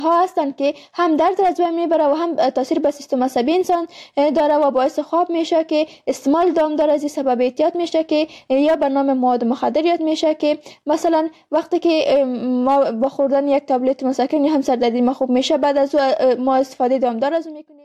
ها هستند که هم درد را از بین میبره و هم تاثیر به سیستم عصبی انسان داره و باعث خواب میشه که استعمال دامدار از این سبب اعتیاد میشه که یا به نام مواد مخدر یاد میشه که مثلا وقتی که ما با خوردن یک تابلت مسکن یا هم سردردی ما خوب میشه بعد از ما استفاده دامدار از اون میکنیم.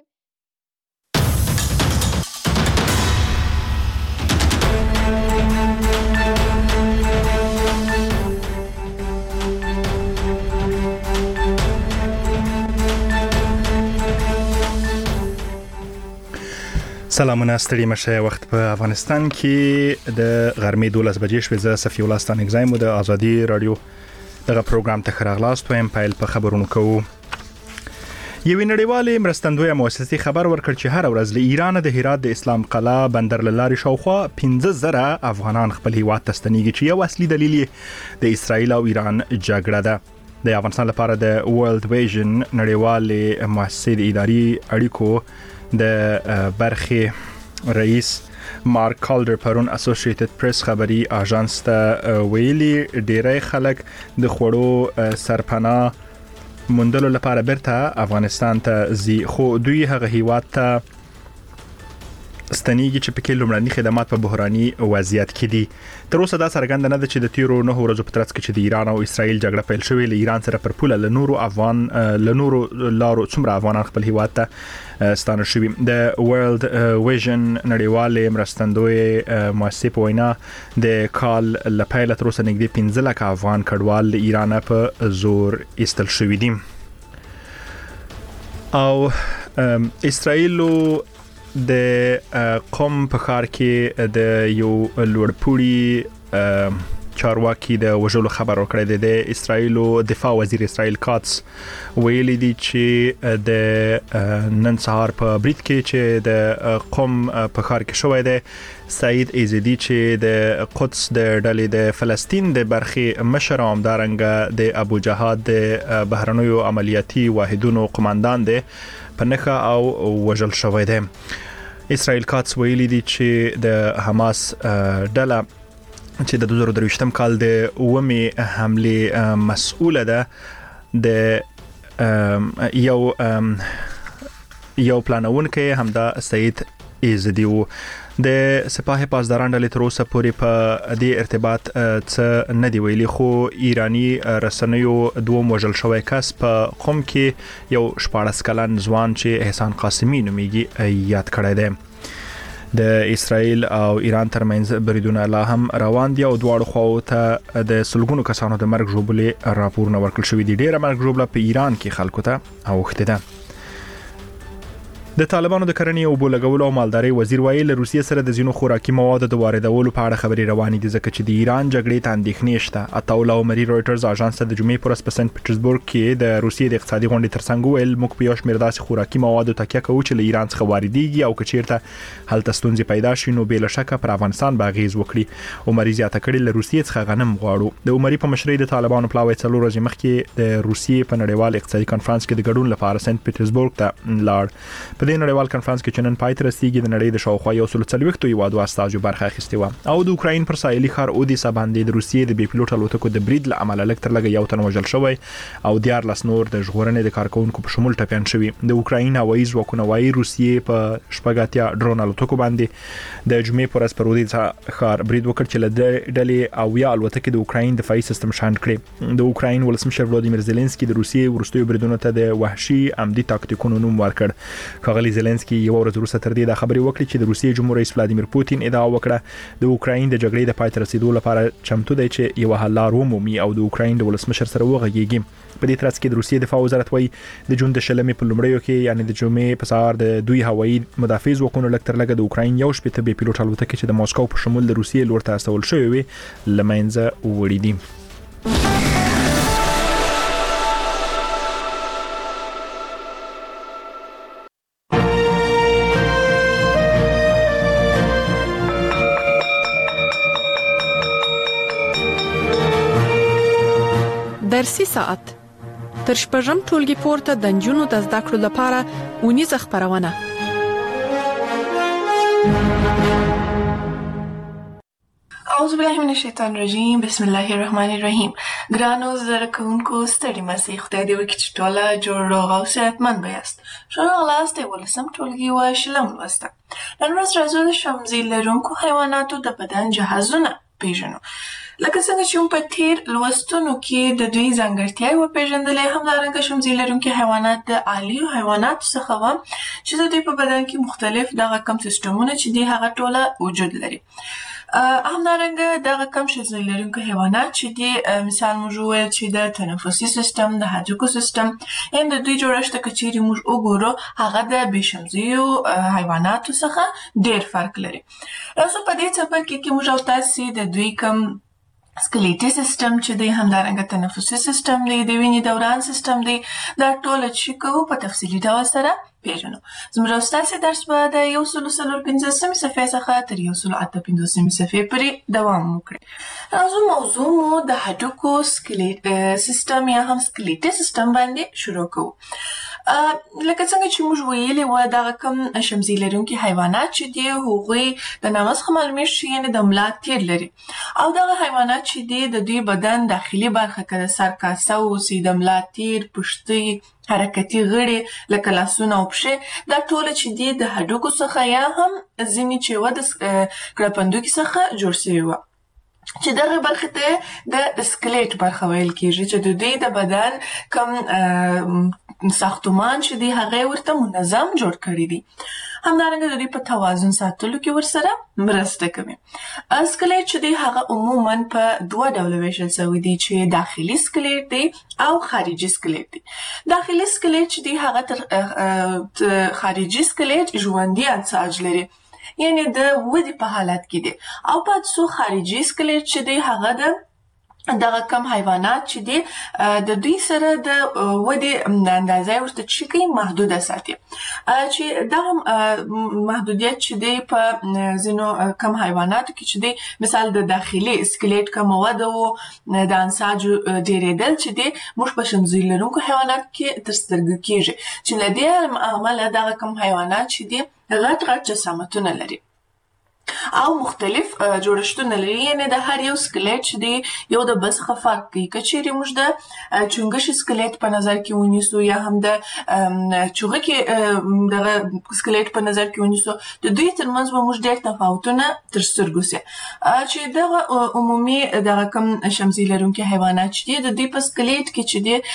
سلامونه ستړي مشه. وخت په افغانستان کې د غرمې 12 بجې شوې. زه صفی الله ستانګزای مو د ازادي رادیو دغه پروګرام ته خراغلاست وایم. پایل په خبرونو کوو. یوې نړیوالې مرستندویه مؤسسې خبر ورکړ چې هر ورځ له ایران د هرات د اسلام قلعه بندر لاري شاوخوا 15,000 افغانان خپل هیواد ته ستنېږي چې یو اصلي دلیل یې د اسرایل او ایران جګړه ده. د افغانستان لپاره د ورلد ویژن نړیوالې مؤسسې د اداري اړیکو د برخې رئیس مارک کالدر پرون اسوسییټډ پریس خبري اژانس ته ویلي ډیری خلک د خوړو سرپناه موندلو لپاره برته افغانستان ته ځي، خو دوی هغه هیواد ته ستنېږي چې پکې لومړني خدمات په بحراني وضعیت کې دي. تر اوسه دا څرګنده نه ده چې د تیرو 9 ورځو په ترڅ کې چې د ایران او اسرایل جګړه پیل شوې له ایران سره پر پوله له نورو لارو څومره افغانان خپل هیواد ته ستانه شوي. د ورلد ویژن نړیوالې مرستندوی مؤسسې په وینا د کال لپاره تر اوسه نږدې 15 لک افغان کډوال له ایران په زور ایستل شوي دي. او اسرایل د قم په ښار کې د یو لوړپوړي چارواکي د وژلو خبر ورکړی دی. د اسرایل دفاع وزیر اسرایل کاتس ویلي دی چې د نن سهار په برید کې چې د قم په ښار کې شوی دی سعید ایزدی چې د قدس د ډلې د فلسطین د برخې مشر او همدارنګه د ابو جهاد د بهرنیو عملیاتي واحدونو قماندان دی په نښه او وژل شوی دی. اسرایل کاتس ویلي دی چې د حماس ډله چې د 2023م کال د اومې حمله مسؤله ده د یو پلانونکو همدا سعید ایزدی و. د سپاه پاسداران ډلې تر اوسه پورې په دې ارتباط څه نه دی ویلي، خو ایرانی رسنیو دوم وژل شوی کس په قم کې یو 14 کلن ځوان چې احسان قاسمی نومیږي یاد کړی دی. د اسرایل او ایران ترمنځ بریدونه لا هم روان دي او دواړو خواو ته د سلګونو کسانو د مرګ ژوبلې راپورونه ورکړل شوې دي. ډېره مرګ ژوبله په ایران کې خلکو ته اوښتې ده. د طالبانو د کرنې او اوبو لګولو او مالدارۍ وزیر وایي له روسیې سره د ځینو خوراکي موادو د واردولو په اړه خبرې روانې دي ځکه چې د ایران جګړې ته اندېښنې شته. عطاالله عمري رويټرز اژانس ته د جمعې پر ورځ په سنت پیټرزبورګ کې د روسیې د اقتصادي غونډې ترڅنګ ویل موږ په یو شمېر داسې خوراکي موادو تکیه کوو چې له ایران څخه واردېږي او که چیرته هلته ستونزې پیدا شي نو بې له شکه پر افغانستان به اغېز وکړي. عمري زیاته کړې له روسیې څخه غنم غواړو. د عمري په مشرۍ د طالبانو پلاوی 4 ورځې مخکې د روسیې په نړیوال اقتصادي کانفرنس کې د ګډون لپاره سنت پیټرزبورګ ته لاړ. په دې نړیوال کانفرنس کې چې نن پای ته رسیدي د نړۍ د شاوخوا 140 هیوادو استازو برخه اخیستې و او د اوکراین پر ساحلي ښار اودیسا باندې د روسیې د بي پلوټ الوتکو د برید له امله لږ تر لږه یو تن وژل شوی او 14 نور د ژغورنې د کارکونکو په شمول ټپیان شوي. د اوکراین هوایي ځواکونه وايي روسیې په شپږاتیا ډرون الوتکو باندې د جمعې پر ورځ پر اودیسا ښار برید وکړ چې له ډلې او یا الوتکې د اوکراین دفاعي سیستم شاند کړي. د اوکراین ولسمشر ولادیمیر زيلنسکي د روسیې ورستیو بریدونو ته د وحشي عمدي تاکتیکونو نوم ورکړ. ښاغلي زيلنسکي یو ورځ وروسته تر دې د خبرې وکړي چې د روسیې جمهور رئیس ولادیمیر پوتین ادعا وکړه د اوکراین د جګړې د پای ته رسیدو لپاره چمتو دی چې یو حل لار ومومي او د اوکراین د ولسمشر سره وغږیږي. په دې ترڅ کې د روسیې دفاع وزارت وایي د جون د شلمې په لومړیو کې یعنی د جمعې په سهار د دوی هوایي مدافع ځواکونو لږ تر لږه د اوکراین یو شپېته بي پلوټ الوتکې چې د موسکو په شمول د روسیې لور ته استول شوې وي له منځه وړي دي. درسي ساعت تر شپږم ټولګي پورته د نجونو د زده کړو لپاره اونیزه خبرونه. اعوذ بالله من الشیطان الرجیم بسم الله الرحمن الرحیم. ګرانو زده کوونکو ستړي مسئ، خدای دې وکړي چې ټوله جوړ روغ او صحتمند بیاست. ښه راغلاست 11 ټولګي و 20 لوسته. نن ورځ راځو د شمزۍ لرونکو حیواناتو د بدن جهازونه پیژنو. لکه څنګه چې په تیر لوستونو کې د دوی ځانګړتیاوې وپېژندلې، همدارنګه شمزۍ لرونکي حیوانات د عالیو حیواناتو څخه وو چې د دوی په بدن کې مختلف دغه کم سیستمونه چې دي هغه ټوله وجود لري. همدارنګه دغه کم شمزۍ لرونکي حیوانات چې دي، مثال موږ وویل چې د تنفسي سیستم، د هډوکو سیستم، یعنې د دوی جوړښت که چیرې موږ وګورو هغه د بې شمزیو حیواناتو څخه ډېر فرق لري. راځو په دې څپرکي کې موږ او تاسې د دوی کم سکلیټي سیستم چې دی، همدارنګه تنفسي سیستم دی، د وینې دوران سیستم دی، دا ټوله چې کوو په تفصیلي ډول سره پیژنو. زموږ او ستاسې درس به د 154 صفحې څخه تر 158 صفحې پورې دوام وکړي. راځو موضوع مو د هډوکو سکلیټ سیستم یا هم سکلیټي سیستم باندې شروع کوو. لکه څنګه چې موږ ویلي وو، دغه کم شمزۍ لرونکي حیوانات چې دي هغوی د نامه څخه معلومیږي چې یعنې د ملا تیر لري، او دغه حیوانات چې دي د دوی بدن داخلي برخه که د سر کاسه اوسي، د ملا تیر، پښتۍ، حرکتي غړي لکه لاسونه او پښې، دا ټوله چې دي د هډوکو څخه یا هم ځینې چې وه د کړپندوکي څخه جوړ شوي وه، چې دغه برخې ته د سکلیټ برخه ویل کېږي، چې د دوی د بدن کم ساختمان چې دی هغه ورته منظم جوړ کړی دی. همدارنګه د دوی په توازن ساتلو کې ورسره مرسته کوي. سکلیټ چې دی هغه عموما په دوه ډوله ویشل شوی دی، چې داخلي سکلیټ دی او خارجي سکلیټ دی. داخلي سکلیټ چې دی هغه تر خارجي سکلیټ ژوندي انساج لري، یعنې د ودې په حالت کې دی، او پاتې څو خارجي سکلیټ چې دی هغه د دغه کم حیوانات چې دي د دوی سره د ودې اندازه ورته چې کوي محدوده ساتي، چې دغه محدودیت چې دی په ځینو کم حیواناتو کې چې دی، مثال د داخلي سکلیټ کمه وده و، د انساج ډېرېدل چې دی موږ په شمزۍ لرونکو حیواناتو کې تر سترګو کېږي، چې له دې امله دغه کم حیوانات چې دی غټ غټ جسامتونه لري او مختلف جوړښتونه لري، یعنې د هر یو سکلیټ چې دی یو د بل څخه فرق کوي. که چیرې موږ د چونګښې سکلیټ په نظر کې ونیسو یا هم د چوغکې دغه سکلیټ په نظر کې ونیسو، د دوی ترمنځ به موږ ډېر تفاوتونه تر سترګو سي، چې دغه عمومي دغه کم شمزۍ لرونکي حیوانات چې دي د دوی په سکلیټ کې چې دی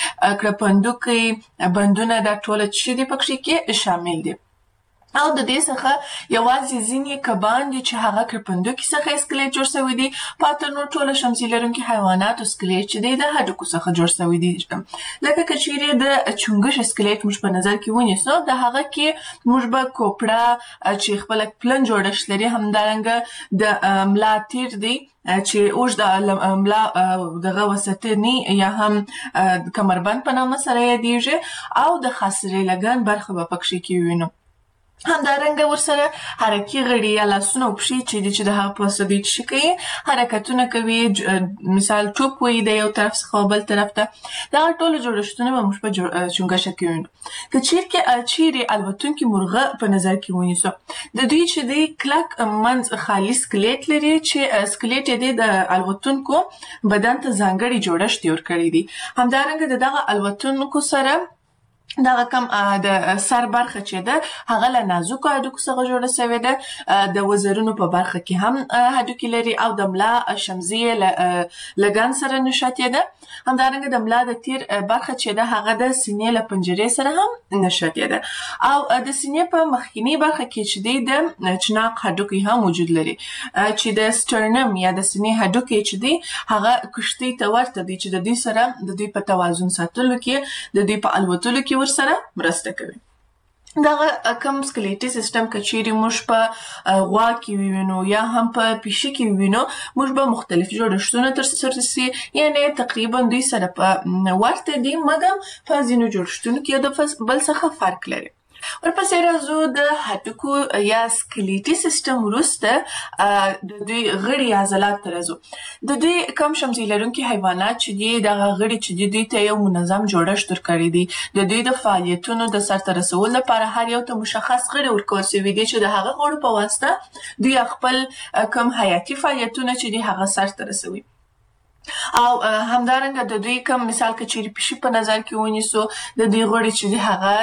کړپندوکي، بندونه، دا ټوله چې دي پکښې کې شامل دي. او د دې څخه یوازې ځینې کبان دي چې هغه کړپندوکي څخه سکلیټ جوړ شوی دی، پاته نور ټوله شمزۍ لرونکي حیواناتو سکلیټ چې دی د هډوکو څخه جوړ شوی دی. لکه که چیرې د چونګښې سکلیټ موږ په نظر کې ونیسو، د هغه کې موږ به کوپړه چې خپله پلن جوړښت لري، همدارنګه د ملا تیر دی چې اوږد ملا دغه وسطني یا هم کمربند په نامه سره یادیږي، او د خاصرې لګن برخه به پکښې کې ووینو. همدارنګه ورسره حرکي غړي یا لاسونه او پښې چې دي چې د هغه په واسطه دوی څه کوي، حرکتونه کوي، مثال ټوپ وهي د یو طرف څخه بل طرف ته، دغه ټوله جوړښتونه به موږ په چونګښه کې وینو. که چیرې الوتونکي مرغه په نظر کې ونیسو، د دوی چې دی کلک منځ خالي سکلیټ لري، چې سکلیټ یې دی د الوتونکو بدن ته ځانګړی جوړښت جوړ کړی دی. همدارنګه د دغه الوتونکو سره دغه کم د سر برخه چې ده هغه له نازکو هډوکو څخه جوړه شوې ده، د وزرونو په برخه کې هم هډوکي لري، او د ملا شمزۍ لګن سره نښتې ده. همدارنګه د ملا د تیر برخه چې ده هغه د سینې له پنجرې سره هم نښتې ده، او د سینې په مخکینی برخه کې چې دی د چناق هډوکي هم وجود لري، چې د سټرنم یا د سینې هډوکي چې دی هغه کښتۍ ته ورته دی، چې د دوی سره د دوی په توازن ساتلو کې، د دوی په الوتلو کې ورسره مرسته کوي. دغه کم سکلیټي سیستم که چیرې موږ په غوا کې ووینو یا هم په پیشي کې ووینو، موږ به مختلف جوړښتونه ترسره سي، یعنې تقریبا دوی سره په ورته دي، مګر په ځینو جوړښتونو کې د بل څخه فرق لري. ورپسې راځو د هډوکو یا سکلیټي سیستم وروسته د دوی غړي عضلات ته راځو. د دوی کم شمزي لرونکي حیوانات چې دي دغه غړي چې دي دوی ته یو منظم جوړښت ورکړی دی. د دوی د فعالیتونو د سرته رسولو لپاره هر یو ته مشخص غړي ورکول شوي دي چې د هغه غړو په واسطه دوی خپل کم حیاتي فعالیتونه چې دي هغه سرته رسوي. او همدارنګه د دوی کم مثال که چیرې پیشي په نظر کې ونیسو د دوی غړي چې دي هغه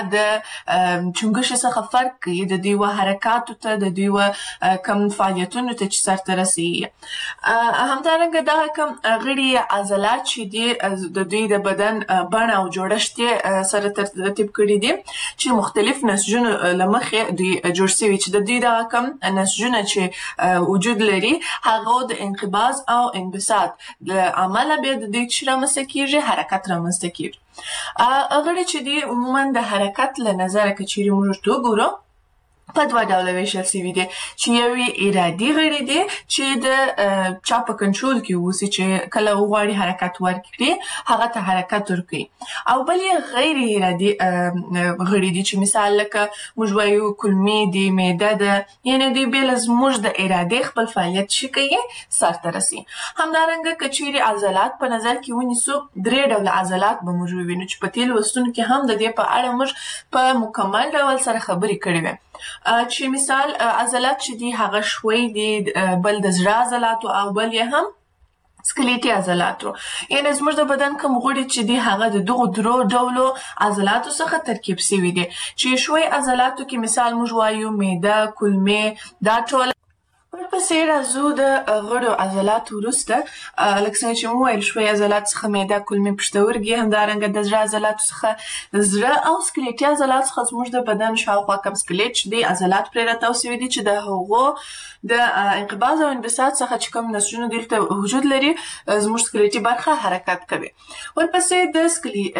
د چونګښې څخه فرق کوي د دوی و حرکاتو ته د دوی و کم فعالیتونو ته چې سرته رسوي. همدارنګه دغه کم غړي عضلات چې دي د دوی د بدن بڼه او جوړښت یې سره ترتیب کړي دي چې مختلف نسجونو له مخې دوی جوړ شوي چې د دوی دغه کم نسجونه چې وجود لري هغه د انقباض او انبساط د عمله بیا د دوی چې رامنځته کېږي حرکت رامنځته کېږي. غړي چې دي عموما د حرکت له نظره که چیرې موږ ورته وګورو په دوه ډوله ویشل شوي دي چې یو یې ارادي غړي دي چې د چا په کنټرول کې اوسي چې کله وغواړي حرکت ورکړي هغه ته حرکت ورکوي او بل یې غیر ارادي غړي دي چې مثال لکه موږ وایو کولمې دي معده ده یعنې دوی بې له زموږ د ارادې خپل فعالیت چې کوي سرته رسي. همدارنګه که چیرې عضلات په نظر کې ونیسو درې ډوله عضلات به موږ ووینو چې په تېرو لوستونو کې هم د دې په اړه موږ په مکمل ډول سره خبرې کړې وې چې مثال عضلات چې دي هغه شوی دي بل د زړه عضلاتو او بل یې هم سکلیټي عضلاتو. یعنې زموږ د بدن کوم غړي چې دي هغه د دغو درو ډولو عضلاتو څخه ترکیب شوي دي چې شوی عضلاتو کې مثال موږ وایو معده کولمې دا ټول. ورپسې راځو د غړو عضلاتو وروسته لکه څنګه چې مو ویل شوی عضلات څخه معده کولمې پښتورګي همدارنګه د زړه عضلاتو څخه زړه او سکلیټي عضلات څخه زموږ د بدن شاوخوا کم سکلیټ چې دی عضلات پرې راتاو شوي دي چې د هغو د انقباض او انبساط څخه چې کوم نسجونه دلته وجود لري زموږ سکلیټي برخه حرکت کوي. ورپسې د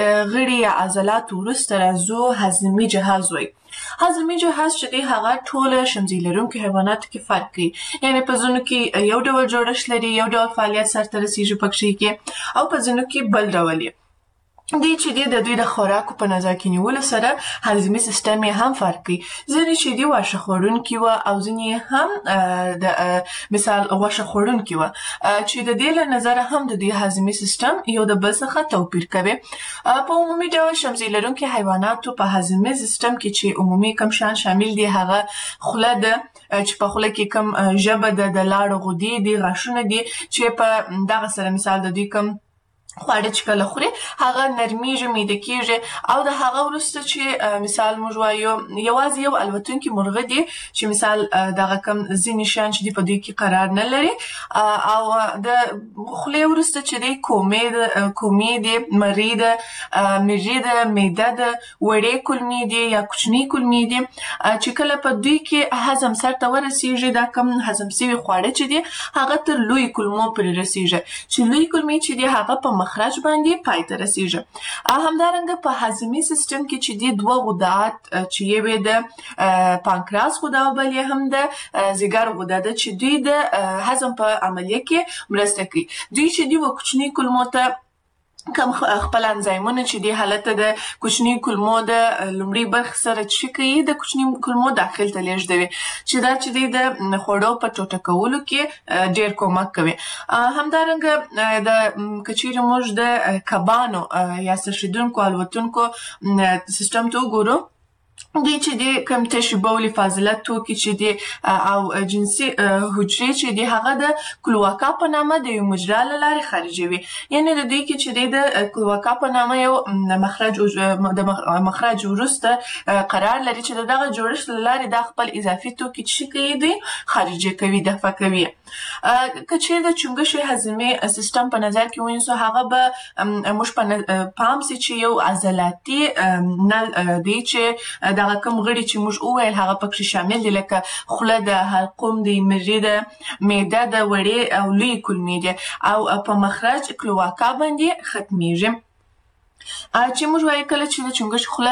غړي عضلاتو وروسته راځو هضمي جهاز وایي. هضمي جهاز چې دی هغه ټوله شمزي لرونکو حیواناتو کې فرق کوي یعنې په ځینو کې یو ډول جوړښت لري یو ډول فعالیت سرته رسیږي پکښې کې او په ځینو کې بل ډول یې دوی چې دی د دوی د خوراکو په نظر کې نیولو سره هضمي سیستم یې هم فرق کوي. ځینې چې دي واښه خوړونکي وه او ځینې هم د مثال غوښه خوړونکي وه چې د دې له نظره هم د دوی هضمي سیستم یو د بل څخه توپیر کوي. په عمومي ډول شمزي لرونکي حیواناتو په هضمي سیستم کې چې عمومي کم شیان شامل دي هغه خوله ده چې په خوله کې کم ژبه ده د لاړو غدې دي غاښونه دي چې په دغه سره مثال د دوی کم خواړه چې کله خوري هغه نرمیږي میده کېږي او د هغه وروسته چې مثال موږ وایو یوازې یو الوتونکي مرغه دي چې مثال دغه کم ځینې شیان چې دي په دوی کې قرار نه لري او د خولې وروسته چې دی کومې دي مرۍ ده مږې ده معده ده وړې کولمې دي یا کوچنۍ کولمې دي چې کله په دوی کې هضم سرته ورسیږي دا کم هضم شوي خواړه چې دي هغه تر لوی کولمو پورې رسیږي چې لوی کولمې چې دي هغه په مخرج باندې پای ته رسیږي. همدارنګه په هضمي سیستم کې چې دي دوه غدات چې یوې د پانکراس غده او بل یې هم د ځیګر غده ده چې دوی د هضم په عملیه کې مرسته کوي. دوی چې دي و کوچنۍ کولمو ته کم خپل انزایمونه چې دی حالت د کوچنی کولمو د لومړي برخې سره چې کوي د کوچنی کولمو داخل ته لیږدوي چې دا چې دی د خوړو په ټوټه کولو کې ډېر کومک کوي. همدارنګه د که چیرې موږ د کبانو یا څرخېدونکو الوتونکو سیستم ته وګورو دوی چې دی کم تشې بولي فاضله توکي چې دی او جنسي حجرې چې دی هغه د کلواکا په نامه د یو مجرا له لارې خارجوي. یعنې د دوی کې چې دی د کلواکا په نامه یو د مخرج وروسته قرار لري چې د دغه جوړښت له لارې دا خپل اضافي توکي چې کوي دوی خارجي کوي دفع کوي. که چیرې د چونګښې هضمي سیستم په نظر کې ونیسو هغه به موږ په پام سي چې یو عضلاتي نل دی چې دغه کوم غړي چې موږ وویل هغه پکې شامل دي لکه خوله ده حلقوم دی مرۍ ده معده ده وړې او لویې کولمې دي او په مخرج کلواکا باندې ختمیږي. چې موږ وایو کله چې د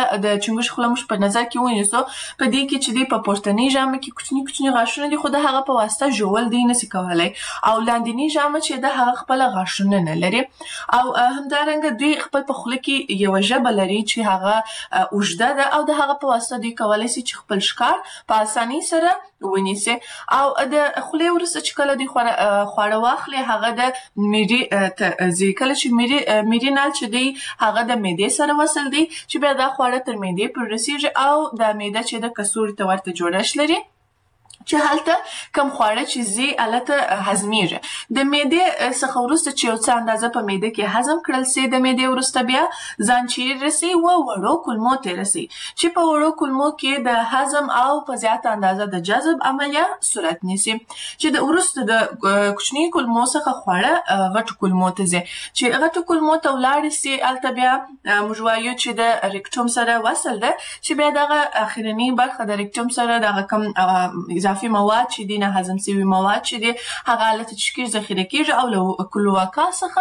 چنګښ خوله موږ په نظر کې ونیسو په دې کې چې دی په پورتنۍ ژامه کې کوچني غاښونه دي خو د هغه په واسطه ژول دی نشي کولای او لاندنۍ ژامه چې د هغه خپل غاښونه نه لري او همدارنګه دوی خپل په خوله کې یو ژبه لري چې هغه اوږده ده او د هغه په واسطه دوی کولای شي چې خپل ښکار په اسانۍ سره ونیسي او د خولې وروسته چې کله دوی خواړه واخلي هغه د میډې کله چې میډې نال چې دی هغه د معدې سره وصل دی چې بیا دا خواړه تر معدې پورې رسیږي او دا معده چې د کڅوړې ته ورته جوړښت لري چې هلته کم خواړه چې زی الته هضمېږي د معدې څخه وروسته چې یو څه اندازه په معده کې هضم کړل سي د معدې وروسته بیا ځان چیرې رسي وړو کولمو ته رسي چې په وړو کولمو کې د هضم او په زیاته اندازه د جذب عملیه صورت نیسي چې د وروسته د کوچني کولمو څخه خواړه غټو کولمو ته ځي چې غټو کولمو ته ولاړ سي الته بیا موږ وایو چې د ریکټوم سره وصل ده چې بیا دغه اخرنی برخه د ریکټوم سره دغه کم اضافي مواد چې دي نه هضم شوي مواد چې دي هغه حالت چې ذخیره کیږي او له کلوواکا څخه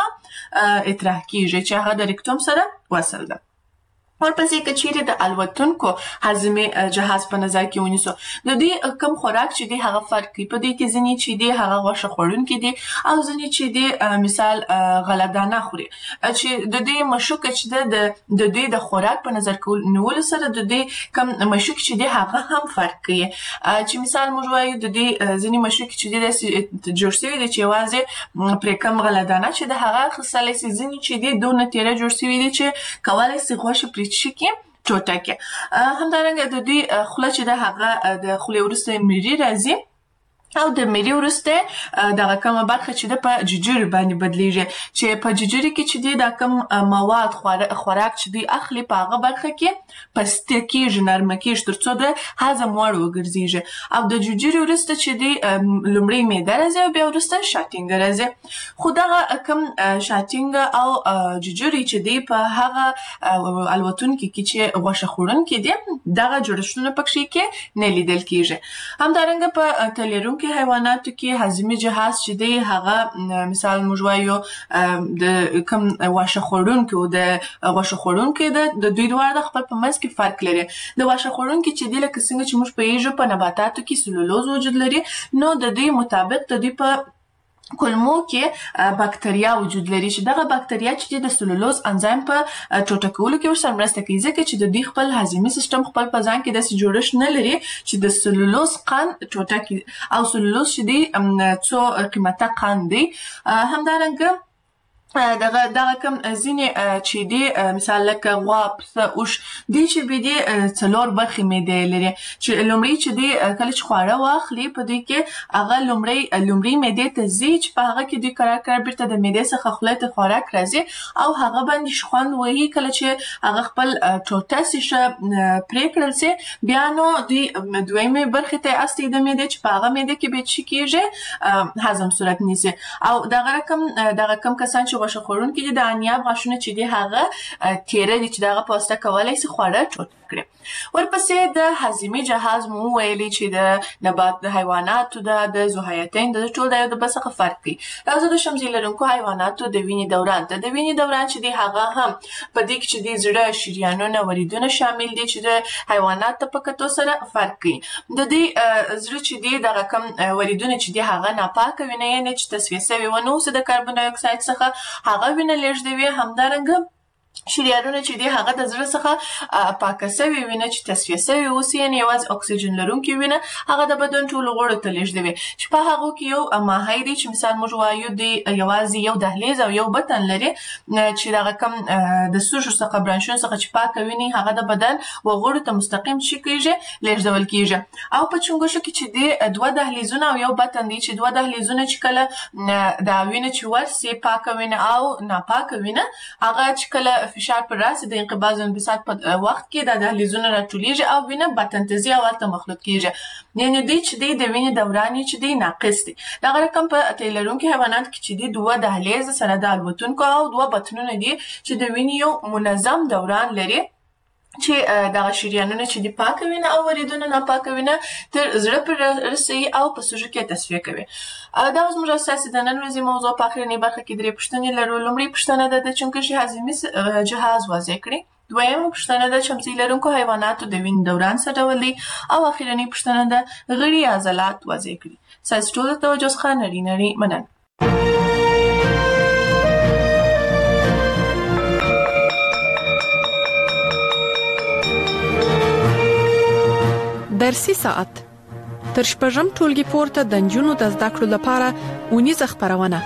اطراح کیږي چې هغه د ریکټوم سره وصل ده ورپسې که چیرې د الوتونکو هضمي جهاز په نظر کې ونیسو د دې کم خوراک چې دی هغه فرق کوي په دې کې ځینې چې دی هغه غوښه خوړونکي دي او ځینې چې دی مثال غله دانه خوري چې د دې مشوک چې د دې د خوراک په نظر کې نیول سره د دې کم مشوک چې دی هغه هم فرق کوي چې مثال موږ وایو د دې ځینې مشوک چې دی جوړ شوی دی چې یوازې پرې کم غله دانه چې د هغه خصلې ځینې چې دی دونه تیره جوړ شوی دی چې کولای شي غوښه چې کې ټوټه کې همدارنګه د دې خوله چې د هغه د خولې وروسته میری راځي او د میری وروسته دغه کومه برخه چې د په ججوري باندې بدلیږي چې په ججوري کې چې د کم مواد خوراک چې دی اخلي په هغه برخه کې پسته کېږي نرمه کېږي ترڅو د هضم وړ وګرځيږي او د ججوري وروسته چې دی لومړی معده راځي او بیا وروسته شاتینګ راځي خو دغه کم شاتینګ او ججوري چې دی په هغه الوتونکو کې چې غوښه خوړونکي دي دغه جوړښتونه پکې کې نه لیدل کېږي همدارنګه په تلېرونکو حیواناتو کې هضمي جهاز چې دی هغه مثال موږ وایو د کوم غوښه خوړونکو د دوی دواړه خپل په منځ کې فرق لري د غوښه خوړونکو چې دی لکه څنګه چې موږ پوهیږو په نباتاتو کې سلولوز وجود لري نو د دې مطابق د دې په کولمو کې بکتریا وجود لري چې دغه بکتریا چې د سلولوز انزایم په ټوټه کولو کې ورسره مرسته کوي ځکه چې د دې خپل هضمي سیستم خپل په ځان کې داسې جوړښت نه لري چې د سلولوز قند ټوټه کې او سلولوز چې دی څو قیمته قند دی همدارنګه دغه کوم ځینې چې دی مثال لکه غوا پسه اوښ دی چې به دی څلور برخې معدې لري چې لومړی چې دی کله چې خواړه واخلي په دې کې هغه لومړی معدې ته ځي چې په هغه کې دوی قرار بیرته د معدې څخه خولې ته خوراک راځي او هغه باندې خوند وهي کله چې هغه خپل ټوټه سیشه پرې کړل سي بیا نو دوی دویمه برخې ته استي د معدې چې په هغه معدې کې به چی کېږي هضم صورت نیسي او دغه کم کسان چې غوښه خوړونکي دي د انیاب غاښونه چې دي هغه تیره دي چې دغه په واسطه کولای شي خواړه ټوټ کړي ورپسې د هضمي جهاز مو ویلي چې د نبات د حیواناتو د ذوحیاتین د ټول د بل څخه فرق کوي راځو د شمزي لرونکو حیواناتو د وینې دوران ته د وینې دوران چې دی هغه هم په دې کې چې د زړه شریانونه وریدونه شامل دي چې د حیواناتو په کتو سره فرق کوي د دې زړه چې دی دغه کم وریدونه چې دی هغه ناپاکه وینه یې چې تصفیه شوی ونه اوسه د کاربن ډای اکساید څخه هغه وینه لېږدوي همدارنګه شریانونه چې دی هغه د زړه څخه پاکه شوی وینه چې تصفیه شوی اوسي یعنې یوازې اکسیجن لرونکي وینه هغه د بدن ټولو غړو ته لېږدوي چې په هغو کې یو ماهی دی چې مثال موږ وایو دی یوازې یو دهلیز او یو بطن لري چې دغه کم د سوژو څخه برانشونو څخه چې پاکه وینه هغه د بدن وغړو ته مستقیم شي کېږي لېږدول کېږي او په چونګښو کې چې دی دوه دهلیزونه او یو بطن دی چې دوه دهلیزونه چې کله دا وینه چې ورسي پاکه وینه او ناپاکه وینه هغه چې کله فشار پر راسي د انقباض او انبساط په وخت کې د دهلیزونو راټولیږي او وینه بطن ته ځي او ورته مخلوط کېږي یعنې دی چې دی د وینې دوران چې دی ناقص دی دغه رقم په تیلرونکو حیوانات کې چې دی دوه دهلیز سره د الوتونکو او دوه بطنونه دي چې د وینې یو منظم دوران لري چې دغه شریانونه چې د پاک وینه او وریدونه ناپاک وینه تر زړه پر رسي او په سوژه کې تصفیه کوي. دا زموږ اساسي د نن ورځې موضوع په اخرنۍ برخه کې درې پوښتنې لرو. لومړی پوښتنه ده چې چونکه هاضمي جهاز واضح کړي. دویمه پوښتنه ده چې مزي لرونکو حیواناتو د وینې دوران څه ډول دی او اخرنۍ پوښتنه ده غړي عضلات واضح کړي. ستاسو ټولو توجه څخه نړۍ مننه. درسي ساعت تر شپږم ټولګي پورته د نجونو د زده کړو لپاره اونیزه خپرونه.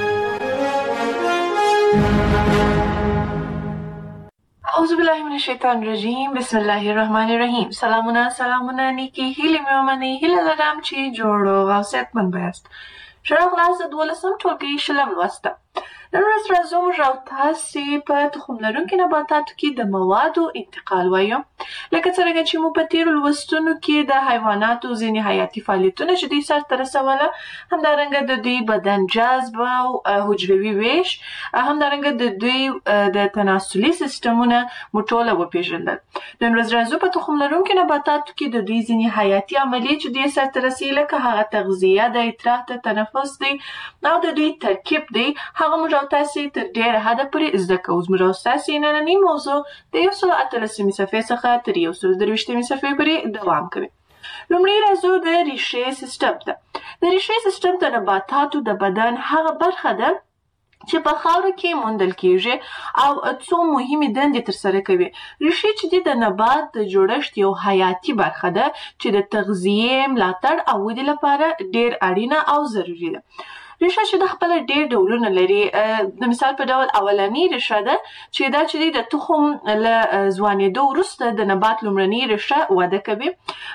اعوذ بالله من الشیطان الرجیم. بسم الله الرحمن الرحیم. سلامونه نیکی هیله مې ومنئ. هیله لرم چې جوړ او صحتمند یاست. ښه راغلاست د 12م ټولګي شلم لوسته. نن ورځ راځو موږ او تاسې په تخم لرونکي نباتاتو کې د موادو انتقال وایو. لکه څرنګه چې موږ په تېرو لوستونو کې د حیواناتو ځینې حیاتي فعالیتونه چې دوی سرته رسوله، همدارنګه د دوی بدن جذب او حجروي ویش، همدارنګه د دوی د تناسلي سیستمونه موږ ټوله وپېژندل. نن ورځ راځو په تخم لرونکي نباتاتو کې د دوی ځینې حیاتي عملیې چې دوی سرته رسوي، لکه هغه تغذیه ده، ادرار ده، تنفس دی او د دوی ترکیب دی، هغه موږ او تاسې تر ډېره حده پورې زده کوو. زموږ او ستاسې نننۍ موضوع د 118 صفحې څخه تر 123 صفحې پورې دوام کوي. لومړی راځو د ریښې سیستم ته. د ریښې سیستم د نباتاتو د بدن هغه برخه ده چې په خاوره کې موندل کېږي او څو مهمې دندې ترسره کوي. ریښې چې د نبات د جوړښت یو حیاتي برخه ده چې د تغذیې، ملاتړ او ودې لپاره ډېر اړینه او ضروري ده. ریښه چې د خپل ډېر ډولونه لري. د مثال په ډول اولنۍ ریښه ده چې دا چې د تخم له ځوانېدو وروسته د نبات لومړنۍ ریښه وده کوي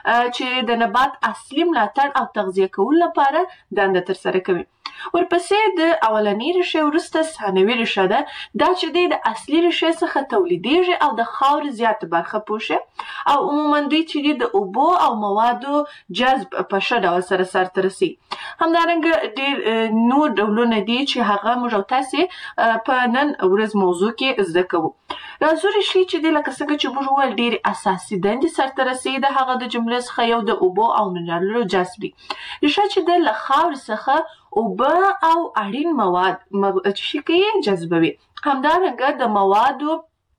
چې د نبات اصلي ملاتړ او تغذیه کولو لپاره دنده ترسره کوي. ورپسې د اولنۍ ریښې وروسته ثانوي ریښه ده. دا چې د اصلي ریښې څخه تولیدېږي او د خاورې زیاته برخه پوښي او عموما دوی چې د اوبو او موادو جذب په ښه ډول سره سرته رسي. همدارنګه ډېر نور ډولونه دي چې هغه موږ او تاسې په نن ورځ موضوع کې زده کوو. راځو ریښې چې دي لکه څنګه چې موږ وویل ډېرې اساسي دندې سرته رسوي. د هغه د جملې څخه یو د اوبو او منرالونو جذب دی. ریښه چې ده له خاورې څخه اوبه او اړین مواد چې کوي جذبوي. همدارنګه د موادو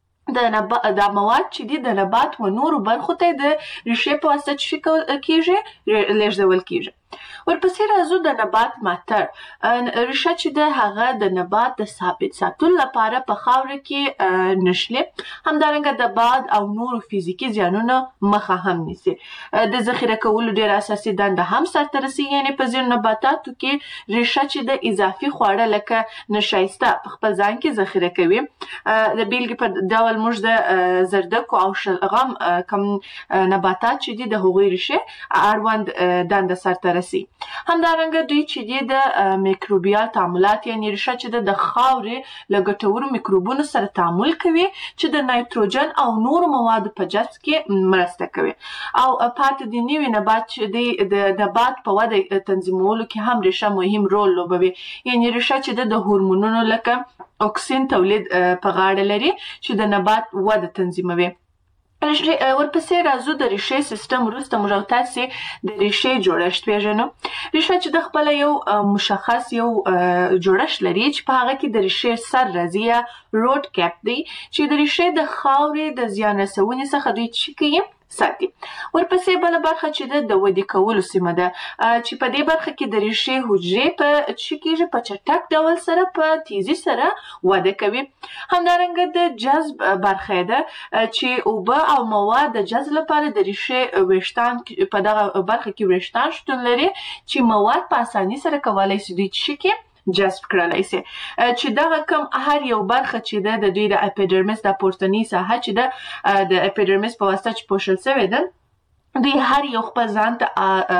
دا مواد چې دي د نبات و نورو برخو ته د ریښې په واسطه چې کېږي لیږدول کېږي. ورپسې راځو د نبات ملاتړ. ریښه چې ده هغه د نبات د ثابت ساتلو لپاره په خاوره کې نښلي. همدارنګه د باد او نورو فزیکي زیانونو مخه هم نیسي. د ذخیره کولو ډېره اساسي دنده هم سرته رسي. یعنې په ځینو نباتاتو کې ریښه چې د اضافي خواړه لکه نشایسته په خپل ځان کې ذخیره کوي. د بیلګې په ډول موږ د زردکو او شلغم کم نباتات چې دي د هغوی ریښې اړوند دنده سرته رسي. همدارنګه دوی چې دي د میکروبیال تعاملات، یعنې ریښه چې د خاورې له ګټورو میکروبونو سره تعامل کوي چې د نایتروجن او نورو موادو په جذب کې مرسته کوي. او پاتې د نوي نبات چې دی د نبات په وده تنظیمولو کې هم ریښه مهم رول لوبوي. یعنې ریښه چې د هورمونونو لکه اکسین تولید په غاړه لري چې د نبات وده تنظیموي. ورپسې راځو د ریښې سیستم وروسته موږ او تاسې د ریښې جوړښت پېژنو. ریښه چې د خپله یو مشخص یو جوړښت لري چې په هغه کې د ریښې سر راځي یا روټ کیپ دی چې د ریښې د خاورې د زیان رسونې څخه دوی څه کوي ساتي. ورپسې بله برخه چې د ودې کولو سیمه ده چې په دې برخه کې د ریښې حجرې په څه کېږي په چټک ډول سره په تیزی سره وده کوي. همدارنګه د جذب برخه ده چې اوبه او مواد د جذب لپاره د ریښې ویښتان په دغه برخه کې ویښتان شتون لري چې مواد په اسانۍ سره کولی شي دوی څه کې جذب کړلی سي. چې دغه کم هر یو برخه چې ده د دوی د اپیډرمس د پورتنۍ ساحه چې ده د اپیډرمس په واسطه چې پوښل شوې ده دوی هر یو خپل ځان ته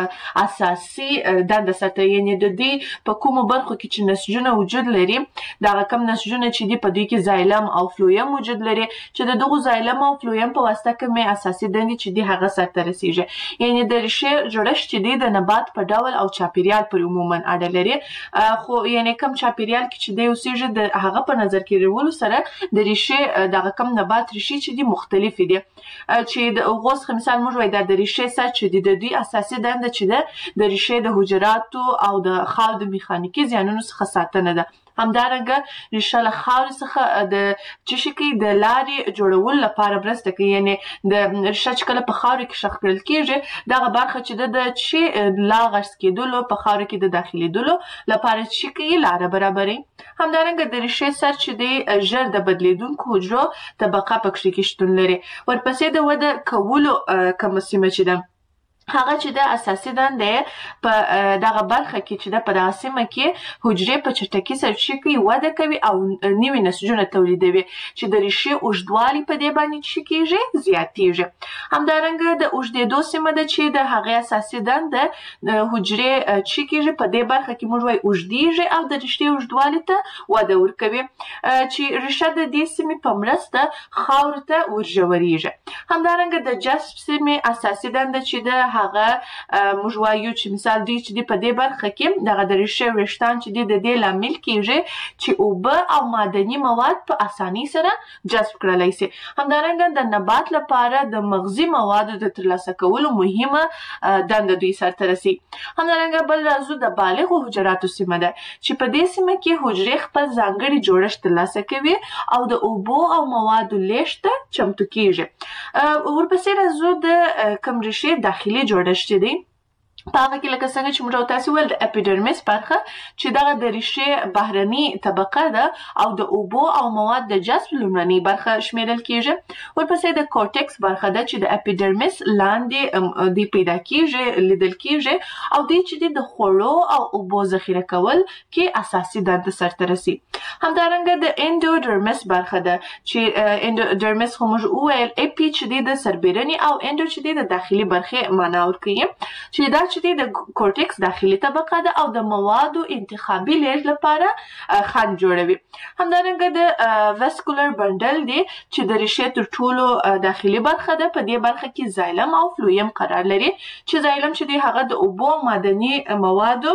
اساسي دنده ساتي، یعنې د دې په کومو برخو کې چې نسجونه وجود لري، دغه کم نسجونه چې دي په دوی کې زایلم او فلویم وجود لري، چې د دغو زایلم او فلویم په واسطه کومې اساسي دندې چې دي هغه سرته رسیږي. یعنې د ریښې جوړښت چې دی د نبات په ډول او چاپیریال پورې عموما اړه لري، خو یعنې کم چاپیریال کې چې دی اوسیږي د هغه په نظر کې نیولو سره د ریښې دغه کم نبات ریښې چې دي مختلفې دي، چې د هغو څخه مثال موږ وایو د ریښې سر چې دی د دوی اساسي دنده چې ده د ریښې د حجراتو او د خاورو د میخانیکي زیانونو څخه ساتنه ده. همدارنګه ریښه له خاورې څخه د څه شي کوي د لارې جوړولو لپاره مرسته کوي، یعنې د ریښه چې کله په خاورې کې ښخ کړل کېږي دغه برخه چې ده د چې لا غرس کېدلو په خاورې کې د داخلېدلو لپاره څه کوي لاره برابروي. همدارنګه د ریښې سر چې دی ژر د بدلیدونکو حجرو طبقه په کښې کې شتون لري. ورپسې د وده کولو کومه سیمه چې ده هغه چې د اساسي دنده په دغه برخه کې چې د په دغه سیمه کې حجرې په چټکۍ سره څه کوي وده کوي او نوي نسجونه تولیدوي چې د ریښې اوږدوالی په دې باندې څه کېږي زیاتېږي. همدارنګه د اوږدېدو سیمه ده چې د هغې اساسي دنده حجرې څه کېږي په دې برخه کې موږ وایو اوږدېږي او د ریښې اوږدوالي ته وده ورکوي، چې ریښه د دې سیمې په مرسته خاورو ته ورژورېږي. همدارنګه د جذب سیمې اساسي دنده چې ده هغه موږ وایو چې مثال دوی چې دی په دې برخه کې دغه د ریښې ویښتان چې دی د دې لامل کېږي چې اوبه او معدني مواد په اسانۍ سره جذب کړلی سي. همدارنګه د نبات لپاره د مغذي موادو د ترلاسه کولو مهمه دنده دوی سرته رسي. همدارنګه بل راځو د بالغو حجراتو سیمه ده چې په دې سیمه کې حجرې خپل ځانګړي جوړښت ترلاسه کوي او د اوبو او موادو لیږد ته چمتو کېږي. ورپسې راځو د کوم ریښې داخلي جوړښت دی په هغه کې لکه څنګه چې موږ او تاسې ویل د اپیډرمیس برخه چې دغه د ریښې بهرني طبقه ده او د اوبو او مواد د جذب لومړنۍ برخه شمیرل کېږي. ورپسې د کورټکس برخه ده چې د اپیډرمیس لاندې دی پیدا کېږي لیدل کېږي او دی چې دی د خوړو او اوبو ذخیره کول کې اساسي دنده سرته رسي. همدارنګه د انډوډرمیس برخه ده چې انډوډرمیس خو موږ وویل اپي چې دی د سربیرني او انډو چې دی د داخلي برخې معنا ورکوي، چې دا چې دی د کورټکس داخلي طبقه ده او د موادو انتخابي لیږد لپاره خنډ جوړوي. همدارنګه د واسکولر بنډل دی چې د ریښې تر ټولو داخلي برخه ده، په دې برخه کې زایلم او فلویم قرار لري، چې زایلم چې دی هغه د اوبو او معدني موادو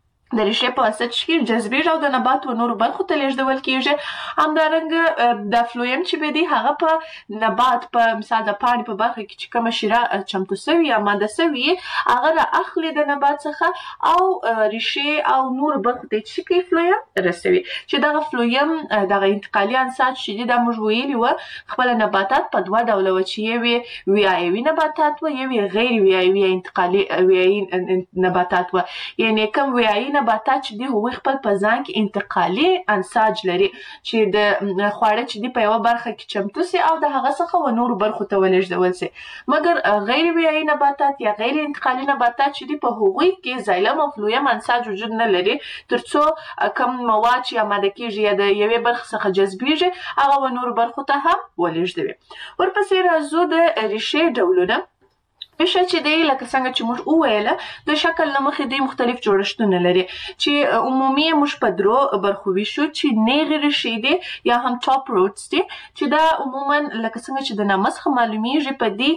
د ریښې په واسطه چې جذبېږي او د نبات و نورو برخو ته لیږدول کېږي. همدارنګه د فلویم چې به دی هغه په نبات په مثال د پاڼې په برخه کې چې کومه شیره چمتو سوي یا ماده سوي هغه را اخلي د نبات څخه او ریښې او نورو برخو ته چې کوي فلویم رسوي، چې دغه فلویم دغه انتقالي انساج چې دی دا موږ ویلي وه خپله نباتات په دوه ډوله وه چې یو ویایوي نباتات وه یو غیر ویایوي یا انتقالي ویایي نباتات وه. یعنې کوم ویایي نباتات چې دی هغوی خپل په ځان کې انتقالي انساج لري چې د خواړه چې دی په یوه برخه کې چمتو سي او د هغه څخه و نورو برخو ته ولېږدول سي. مګر غیر ویایي نباتات یا غیر انتقالي نباتات چې دی په هغوی کې زایلم او فلویم انساج وجود نه لري، تر څو کم مواد چې اماده کېږي یا د یوې برخې څخه جذبېږي هغه و نورو برخو ته هم ولېږدوي. ورپسې راځو د ریښې ډولونه. ریښه چې دی لکه څنګه چې موږ وویله د شکل له مخې دی مختلف جوړښتونه لري، چې عمومي موږ په درو برخو ویشو چې نیغې ریښې دي یا هم ټاپ روټس دي، چې دا عموما لکه څنګه چې د نامه څخه معلومیږي په دې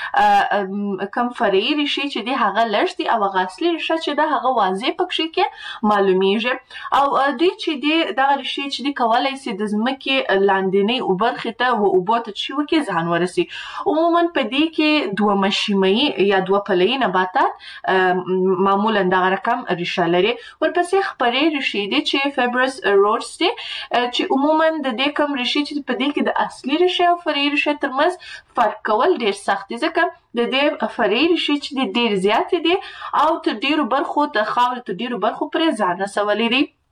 کې کم فرعي ریښې چې دي هغه لږ دي او هغه اصلي ریښه چې ده هغه واضح په کښې کې معلومیږي. او دوی چې دي دغه ریښې چې دي کولی سي د ځمکې لاندنۍ برخې ته و اوبو ته چې وکړي ځان ورسي. عموما په دې کې دوه مشیمه یا دوه پلهیي نباتات معمولا دغه رقم ریښه لري. ورپسې خپرې ریښې دي چې فیبرس روټس دي، چې عموما د دې کوم ریښې چې په دې کې د اصلي ریښې او فرعي ریښې ترمنځ فرق کول ډېر سخت دي، ځکه د دې فرعي ریښې چې دي ډېر زیاتې دي او تر ډېرو برخو د خاورې تر ډېرو برخو پرې ځان رسولی دی.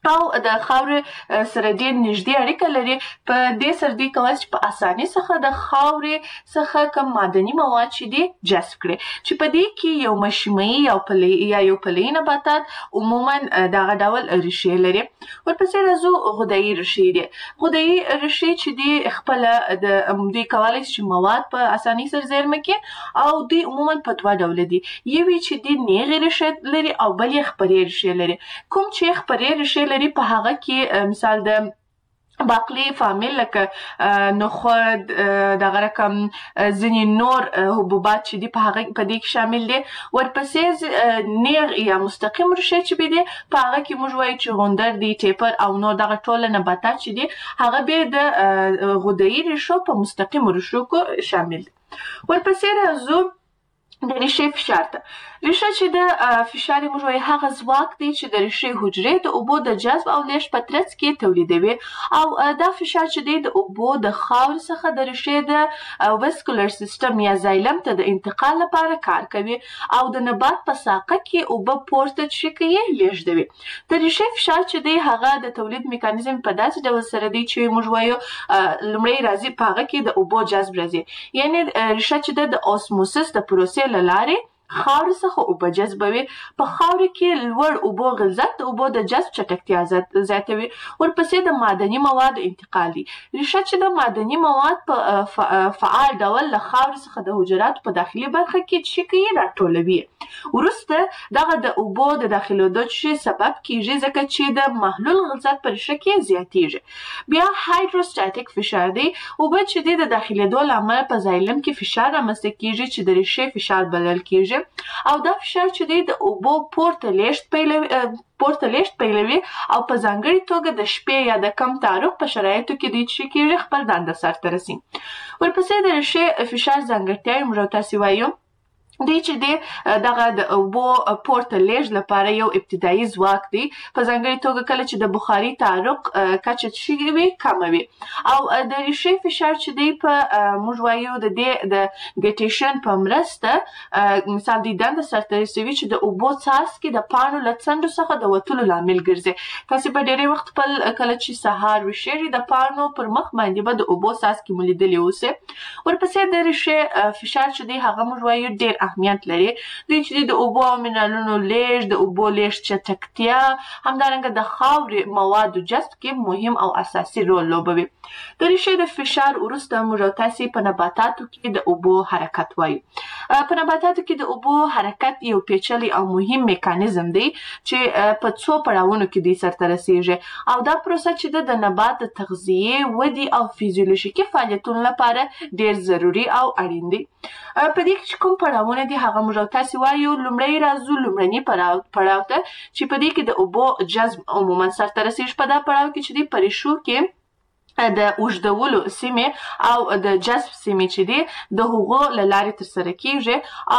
او د خاورې سره ډېر نږدې اړیکه لري. په دې سره دوی کولی شي په اسانۍ څخه د خاورې څخه کوم معدني مواد چې دي جذب کړي، چې په دې کې یو مشیمیي یا یو پلهیي نباتات عموما دغه ډول ریښې لري. ورپسې راځو غدایي ریښې دي. غدایي ریښې چې دي خپله دوی کولی شي مواد په اسانۍ سره زیرمه کړي او دوی عموما په دوه ډوله دي. یوې چې دي نیغې ریښې لري او بل یې خپرې ریښې لري. کوم چې خپرې ریښې لري په هغه کې مثال د باقلي فامیل لکه نخود دغه رقم ځینې نور حبوبات چې دي په دې کې شامل دي. ورپسې نیغ یا مستقیم ریښې چې دي په هغه کې موږ وایو چې غوندر دي، ټیپر او نور دغه ټوله نباتات چې دي هغه بیا د غدایي ریښو په مستقیمو ریښو کې شامل دي. ورپسې راځو د ریښې فشار ته. ریښه چې د فشار موږ وایو هغه ځواک دی چې د ریښې حجرې د اوبو د جذب او لیږد په ترڅ کې تولیدوي، او دا فشار چې دی د اوبو د خاورې څخه د ریښې د ویسکولر سیستم یا زایلم ته د انتقال لپاره کار کوي او د نبات په ساقه کې اوبه پورته چې کوي لیږدوي. د ریښې فشار چې دی هغه د تولید میکانیزم په داسې ډول سره دی چې موږ وایو لومړی راځي په هغه کې د اوبو جذب راځي، یعنی ریښه چې د اوسموسس د پروسې له لارې خاورې څخه اوبه جذبوي. په خاورې کې لوړ اوبو غلظت د اوبو د جذب چټکتیا زیاتوي. ورپسې د معدني موادو انتقال دی. ریښه چې د معدني مواد په فعال ډول له خاورې څخه د حجراتو په داخلي برخه کې چې کوي راټولوي. وروسته دغه د اوبو د داخلېدو چې سبب کیږي ځکه چې د محلول غلظت په ریښه کې زیاتیږي. بیا هایدروستاتیک فشار دی. اوبه چې دی د داخلېدو له امله په زایلم کې فشار رامنځته کیږي چې د ریښې فشار بلل کیږي، او دا فشار چې دی د اوبو پورته لیږد پیلوي او په ځانګړې توګه د شپې یا د کم تعرق په شرایطو کې دوی چې کیږي خپل دنده سرته رسي. ورپسې د ریښې فشار ځانګړتیاوې موږ تاسې وایو دی چې دی دغه د اوبو پورته لیږد لپاره یو ابتدایي ځواک دی، په ځانګړې توګه کله چې د بخاري تعرق کچه چې وي کمه وي. او د ریښې فشار چې دی په موږ وایو د دې د ګټیشن په مرسته مثال دی دنده سرته رسوي چې د اوبو څاڅکي د پاڼو له څنډو څخه د وتلو لامل ګرځي. تاسې به ډېری وخت کله چې سهار وشېږي د پاڼو پر مخ باندې به د اوبو څاڅکي مو لیدلي اوسي. ورپسې د ریښې فشار چې دی هغه موږ وایو ډېر اهمیت لري. دوی چې د اوبو او منرالونو لیږد، د اوبو لیږد چټکتیا، همدارنګه د خاورې موادو جذب کې مهم او اساسي رول لوبوي. د ریښې د فشار وروسته موږ تاسې په نباتاتو کې د اوبو حرکت وایو. په نباتاتو کې د اوبو حرکت یو پیچلی او مهم میکانیزم دی چې په څو پړاوونو کې دوی سرته رسیږي، او دا پروسه چې د نبات د تغذیې، ودې او فیزیولوژیکي فعالیتونو لپاره ډېر ضروري او اړین دی. په دې کې کوم پړاوونه دي هغه موږ تاسې وایو. لومړی راځو لومړني پړاو ته چې په دې کې د اوبو جذب عموما سرته رسیږي. په دا پړاو کې چې دی په ریښو کې د اوږدولو سیمې او د جذب سیمې چې دی د هغو له لارې ترسره کیږي،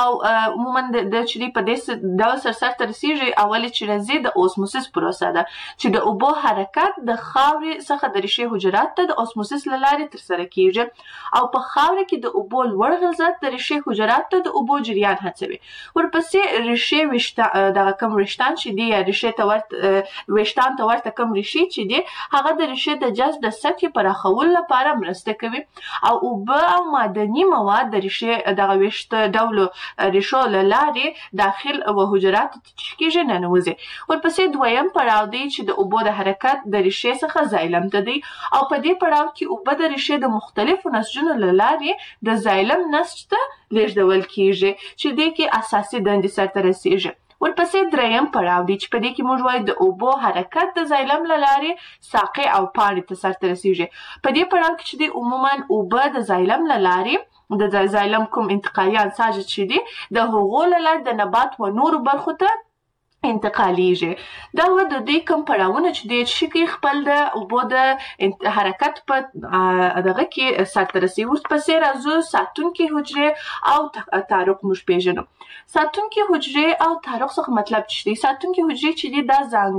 او عموما د چې دی په دې ډول سرته رسیږي. اولې چې راځي د اوسموسس پروسه ده چې د اوبو حرکت د خاورې څخه د ریښې حجراتو ته د اوسموسس له لارې ترسره کیږي، او په خاوره کې د اوبو لوړ غلظت د ریښې حجراتو ته د اوبو جریان هڅوي. ورپسې ریښې دغه کم ویښتان چې دی یا ریښې ته ورته ویښتان ته ورته کم ریښې چې دی هغه د ریښې د جذب د سطحې پراخولو لپاره مرسته کوي، او اوبه او معدني مواد د ریښې دغه ویښته ډولو ریښو له لارې داخل و حجراتو ته چې کیږي ننوځي. ورپسې دویم پړاو دی چې د اوبو د حرکت د ریښې څخه زایلم ته دی، او په دې پړاو کې اوبه د ریښې د مختلفو نسجونو له لارې د زایلم نسج ته لیږدول کیږي چې دې کې اساسي دندې سرته رسیږي. ورپسې دریم پړاو دی چې په دې کې موږ وایو د اوبو حرکت د زایلم له لارې ساقې او پاڼې ته سرته رسیږي. په دې پړاو کې چې دی عموما اوبه د زایلم له لارې د زایلم کوم انتقالي انساج چې دی د هغو له لارې د نبات و نورو برخو ته انتقالیږي. دا و د دې کوم پړاوونه چې دی چې خپل د اوبو د حرکت په دغه کې سرته رسي. ورپسې راځو ساتونکي حجرې او تعرق موږ پېژنو. ساتونکي حجرې او تعرق څخه مطلب څه دی؟ ساتونکي حجرې چې دی دا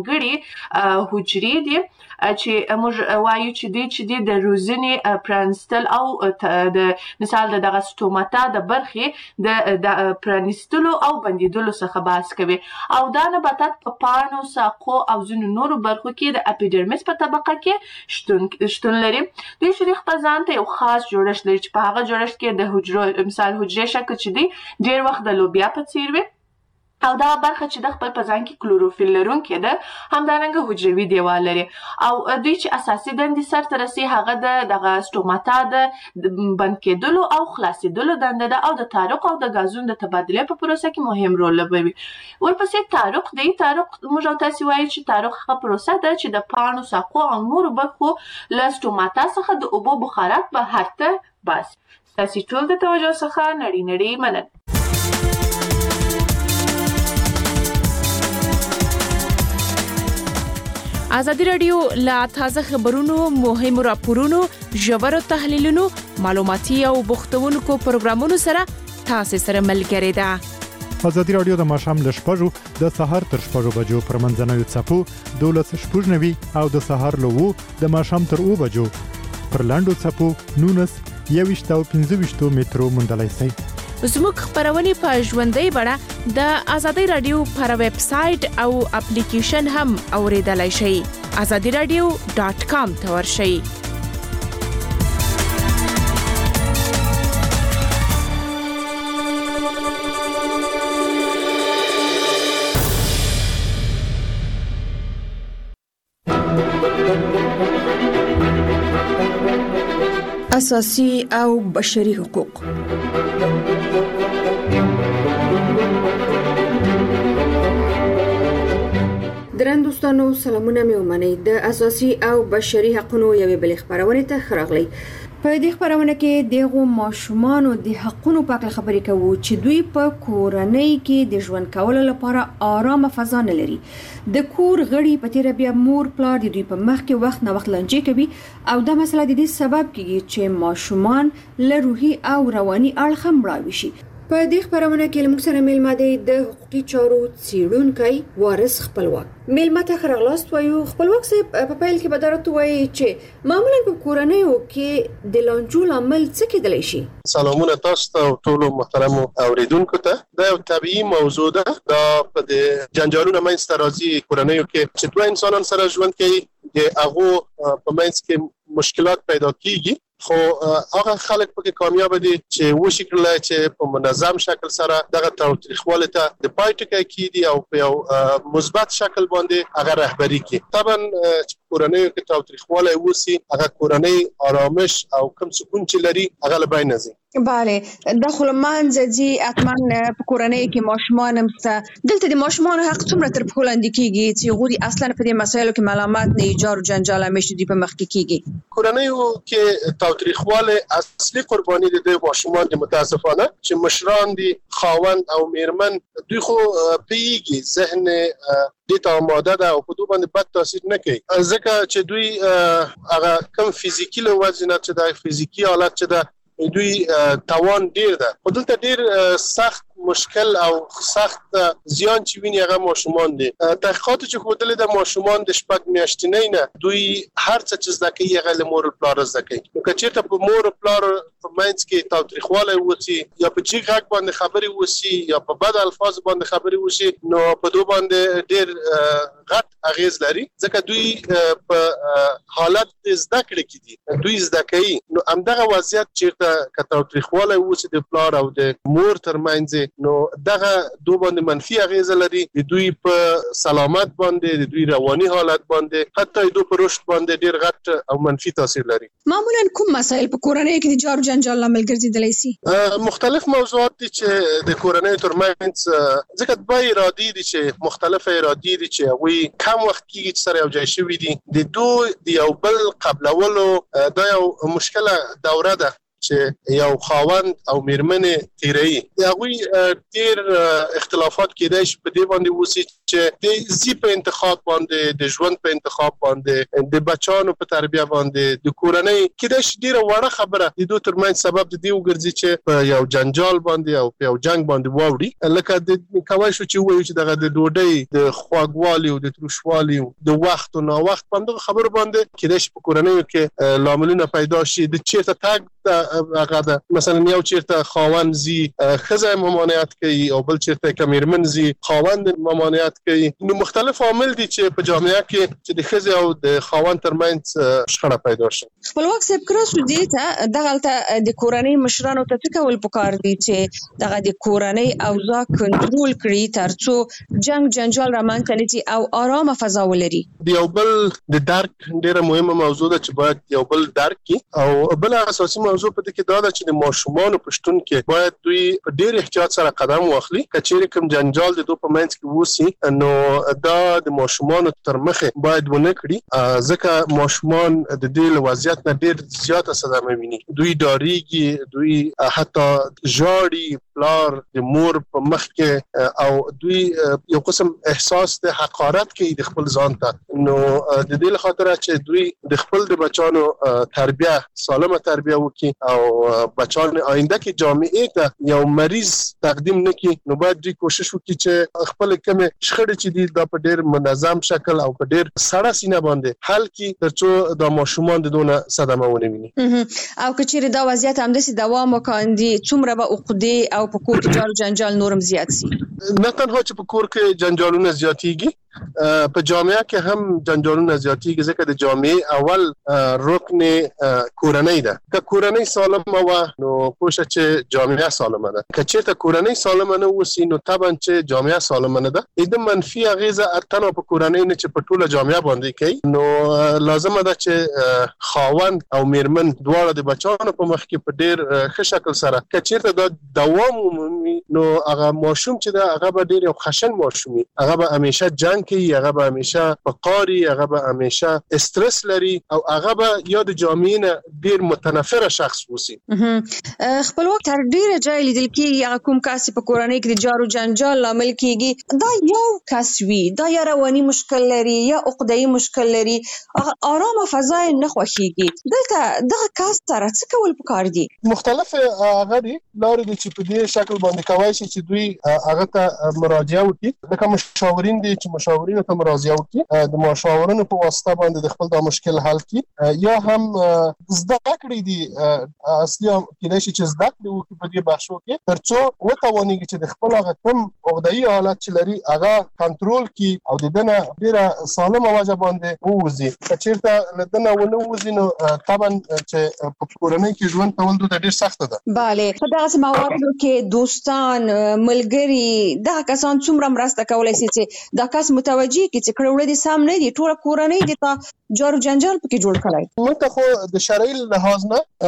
ځانګړي حجرې دي چې موږ وایو چې دی د روزنې پرانستل او د مثال دغه سټوماتا د برخې د پرانستلو او بندیدلو څخه بحث کوي، او دا نباتات په پاڼو، ساقو او ځینو نورو برخو کې د اپیډرمیس په طبقه کې شتون لري. دوی شریخ په ځان ته یو خاص جوړښت لري چې په هغه جوړښت کې د حجرو مثال حجرې شکل چې دی ډېر وخت د لوبیا په څیر وي او دا برخه چې د خپل په ځان کې کلوروفیل لرونکې ده همدارنګه حجروي دیوال لري او دوی چې اساسي دندې سرته رسي هغه د دغه سټوماتا د بند کېدلو او خلاصېدلو دنده ده او د تارق او د غازونو د تبادلې په پروسه کې مهم رول لوبوي. ورپسې تارق دی. تارق موږ او تاسې وایو چې تارق هغه پروسه ده چې د پاڼو، ساقو او نورو برخو له سټوماتا څخه د اوبو بخارات بهر ته باسي. تاسې ټول د توجه څخه نړۍ مننه. ازادي رادیو لا تازه خبرونو، مهمو راپورونو، ژورو تحلیلونو، معلوماتي او بوختونکو پروګرامونو سره تاسو سره ملګری ده. ازادي رادیو د ماښام ل 6:00 د سهار تر 6:00 بجو پر منځنوي څپو 12:90 او د سهار له 2 د ماښام تر 2 بجو پر لاندو څپو 19 21 او 25 مترو مندلای شي. زموږ خبرونه په ژوندۍ بڼه د ازادي رادیو پر ویب سټ او اپلیکیشن هم اوریدلای شئ. azadiradio.com ته ورشئ. اساسي او بشري حقوق. درنو دوستانو سلامونه مې ومنئ. د اساسي او بشري حقوقو یوې بلې خبرونه ته خراغلی. په دې خبرونه کې دغه ماشومان د حقوقو په اړه خبرې کوو چې دوی په کورنۍ کې د ژوند کولو لپاره آرامه فضا نه لري. د کور غړي په تیر بیا مور پلار د دوی په مخ کې وخت نه وخت لنجې کوي او دا مسله د دې سبب کیږي چې ماشومان له روحي او رواني اړخ مړاوي شي. په دې خبرونه کې موږ سره میلمه دی د حقوقي چارو څیړونکی وارث خپلواک. میلمه ته خراغلاست وایو. خپلواک صاحب په پیل کې بدارت وایي چې معمولا په کورنیو کې د لانجو عمل څه کېدلی شي. سلامونه تاسو ته ټول محترم اوریدونکو ته. دا یو طبيعي موضوع ده. دا په جنجالونو منځ ته راځي کورنیو کې چې دوه انسانان سره ژوند کوي د هغه په منځ کې مشکلات پیدا کیږي خو هغه خلک پکې کامیاب دي چې وشي کړل چې په منظم شکل سره دغه تاریخواله ته د پای ټکی کیدي او په یو مثبت شکل باندې هغه رهبری کوي. طبعا چې کورنۍ کې تاریخواله وسی هغه کورنۍ آرامش او کم سکون چې لري هغه له بین ځي. بله داخل منځي اتمن په کورنۍ کې ماشومان همسته دلته د ماشومان حق څومره تر په لاندې کیږي چې غوړي اصلا په دې مسایلو کې معلومات نه ایجار جنجال همیشه دی په مخ کې کیږي. کورنۍ کې تاریخواله اصلي قرباني د ماشومان د متاسفانه چې مشران دي خاوند او میرمن دوی خو پیږي ذهن دې ته آماده ده او په دوی باندې بد تاثیر نه کوي ځکه چې دوی هغه کم فزیکی له وجه نه چې د فزیکی حالت چې د دوی توان ډیر ده خو دلته ډیر سخت مشکل او سخت زیان چې ویني هغه ماشومان دي. تحقیقات چې ښودلې د ماشومان د شپږ میاشتنۍ نه دوی هر څه چې زده کوي هغه له مور او پلار زده کوي. نو که چېرته په مور او پلار په منځ کې تاوتریخوالی وسي یا په جیغ غږ باندې خبرې وسي یا په بد الفاظ باندې خبرې وسي نو په دوی باندې ډیر غټ اغیز لري ځکه دوی په حالت زده کړې کې دي دوی زده کوي. نو همدغه وضعیت چېرته که تاوتریخوالی وسي د پلار او د مور ترمنځ نو دغه دوه باندې منفي اغیز لري د دوی په سلامت باندې د دوی رواني حالت باندې حتی دوی په رشد باندې ډیر غټ او منفي تاثیر لري. معمولا کوم مسایل په کورنۍ کې د جار جنجال لامل ګرځیدلی سي؟ مختلف موضوعات دي چې د کورنۍ ترمنځ ځکه دوه ارادي دي چې مختلف ارادي دي چې وی کم وخت کې چې سره یو ځای شوي دي د دوی د یو بل قبلولو دا یو مشکله دوره ده چې یو خاوند او میرمنې تیري هغه ډیر اختلافات کېدای شي په دې باندې وسی چې د زی په انتخاب باندې د ژوند په انتخاب باندې د بچانو په تربیه باندې د کورنۍ کېدای شي ډیره وړه خبره د دوی ترمنځ سبب د دې وګرځي چې په یو جنجال باندې او په یو جنگ باندې واوړي لکه د کوي شو چې وایي چې دغه د ډوډۍ د خواږوالي او د تروشوالي د وخت او نا وخت باندې خبر باندې کېدای شي په کورنۍ کې لاملونه پیدا شي د چیرته تاګ هغه ده مثلا یو چیرته خاوند زی خزه ممانعت کوي او بل چیرته کمیرمن زی خاوند ممانعت کوي نو مختلف عوامل دي چې په جامعه کې چې د خزه او د خاوند ترمنځ شخړه پیدا شي. خپلواک صاحب کراسو دي ته دغه د کورنۍ مشرانو ته څه پکار دي چې دغه د کورنۍ اوضاع کنټرول کړي ترڅو جنگ جنجال رامنځته نشي او آرامه فضا ولري. د یو بل د درک ډیره مهمه موضوع ده چې باید یو بل درک کی او بل اساسي موضوع په دې کې دا ده چې د ماشومان پښتون کې باید دوی ډیر احتیاط سره قدم واخلي کچېرې کوم جنجال د دوه په منځ کې وسی نو دا د ماشومان تر مخه باید ونه کړي ځکه ماشومان د دې وضعیت نه ډیر زیاته صدمه ویني دوی ډاریږي دوی حتی ژاړي پلار د مور په مخ کې او دوی یو قسم احساس د حقارت کوي د خپل ځان ته نو د دې لپاره چې دوی د خپل د بچانو تربیه سالمه تربیه وکړي او بچان آینده کې جامعې ته یو مریض تقدیم نکړي نو باید دوی کوشش وکړي چې خپل کوم شخړې چې دي د په ډیر منظم شکل او په ډیر سړه سینه باندې حل کړي ترڅو د ماشومان د دونه صدمه ونه ویني او کچېره دا وضعیت همداسې دوام وکړي څومره به عقدې او په کور کې جار جنجال نورم زیات سي نه تنها چې په کور کې جنجالونه زیاتېږي په جامعه کې هم جنجالونه زیاتېږي ځکه د جامعې اول رکن کورنۍ ده که کورنۍ سالمه و نو پوښه چې جامعه سالمه ده که چېرته کورنۍ سالمه نه وسی نو طبعا چې جامعه سالمه نه ده د منفي اغیزه اتنه په کورنۍ نه چې په ټوله جامعه باندې کوي نو لازمه ده چې خاوند او میرمن دواړه د بچانو په مخ کې په ډیر ښه شکل سره که چېرته دا دوام ومومي نو هغه ماشوم چې ده هغه به ډیر یو خشن ماشومي هغه به همیشه جنگ کوي هغه به همیشه فقاری هغه به همیشه استرس لري او هغه به یا د جامعې نه ډیر متنفره شخص وسی. خپلواک تر ډیره ځای لیدل کېږي هغه کوم کس په کورنۍ کې د جارو جنجال لامل کېږي دا یو کس وي دا یا رواني مشکل لري یا عقده‌ای مشکل لري آرامه فضا نه خوښيږي دلته دغه کس سره څه کول پکار دي مختلف هغه دي لارې دي چې په دې شکل باندې کوي چې دوی هغه ته مراجعه وکړي لکه مشاورین دي چې مشاورین ته مراجعه وکړي د مشاورینو په واسطه باندې د خپل د مشکل حل کړي یا هم زده کړې دي اصلي کېدای شي چې زده کړې وکړي په دې بحثو کې ترڅو وتوانيږي چې د خپل هغه کوم عقده‌ای حالت چې لري هغه کنټرول کړي او د دنه ډیره سالمه وجه باندې ووزي چې لدنه ونه وزي نو طبعا چې په کورنۍ کې ژوند کول د ډیر سخت ده. bale په دغه مواردو کې دوستان ملګری دا کسان څومره مرسته کولای شي چې دا کس متوجي کی چې کړه وړي سم نه دي ټول کورنۍ دي ته جارو جنجال پکې جوړ کړای موږ ته خو د شرعي لحاظ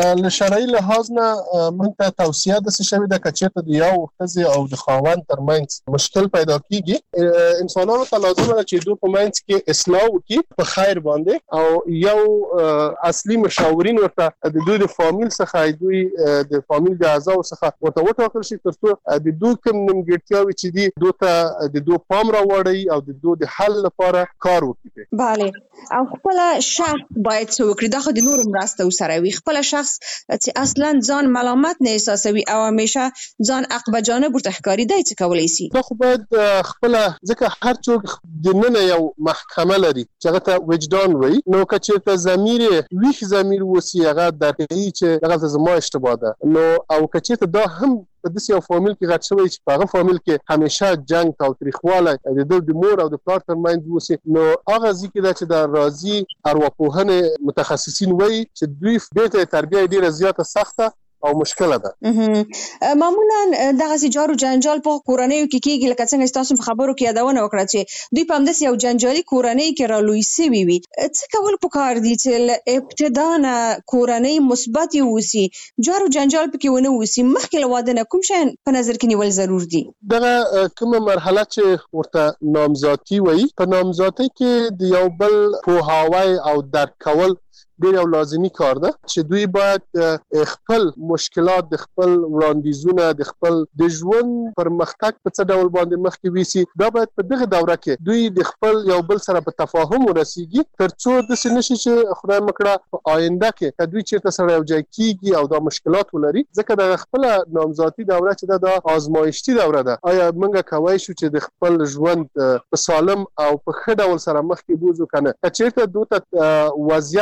نه موږ ته توصیه د شوی د کچته د یو خزي او د خاوند ترمنځ مشکل پیدا کیږي انسانانو ته لازم ده چې دوی په منځ کې اصلاح وکړي په خیر باندې او یو اصلي مشاورین ورته د دوی د فامیل څخه دوی د فامیل د اعضاء څخه ورته وټاکل شي ترڅو د دوی کوم نیمګړتیاوي چې دي دوی ته د دوی پام راوړي او د دوی د حل لپاره کار وکړي. bale او خپل شخص باید څه وکړي دا خو د نور مرسته وسره وي خپل شخص چې اصلا ځان ملامت نه احساسوي او همیشه ځان عقب جانب ورته ښکاري دی څه کولای شي دا خو باید خپل ځکه هر څوک د نن یو محکمه لري چې هغه ته وجدان وي نو کچېرته ضمیر ویښ ضمیر وسی هغه درکې چې هغه زما اشتباه ده نو او کچېرته دا هم په دې یو فامیل کې غټ شوی چې په هغه فامیل کې همیشه جنگ او تاریخواله د مور او د پلار ترمنځ وسی نو هغه ځکه چې د راضي ارواپوهنه متخصصین وایي چې دوی به تربیه ډیره زیاته سخته او مشکله ده. معمولا دغه جارو جنجال په کورنۍ کې کېږي لکه څنګه تاسو په خبرو کې یادونه وکړه چې دوی په همداس یو جنجالي کورنۍ کې رالوي سوي وي څه کول پکار دي چې ابتدا نه کورنۍ مثبت وي جارو جنجال پکې ونه وسی مخکې له واده نه کوم شی په نظر کې نیول ضرور دي دغه کومه مرحله چې ورته نامزادي وایي په نامزادۍ کې د یو بل پوهاوی او درک کول ډیر یو لازمي کار ده چې دوی باید خپل مشکلات د خپل وړاندیزونه د خپل د ژوند پرمختګ په څه ډول باندې مخکې ویسي دا باید په دغه دوره کې دوی د خپل یو بل سره په تفاهم ورسیږي ترڅو د سنشي چې خدای مکړه په آینده کې دوی چیرته سره یو ځای کیږي او دا مشکلات ولري ځکه د خپل نامزادي دوره چې دا آزمایشتي دوره ده آیا موږ کوي شو چې د خپل ژوند په سالم او په ښه ډول سره مخکې بوزو کنه چیرته دوی ته وضعیت معلوم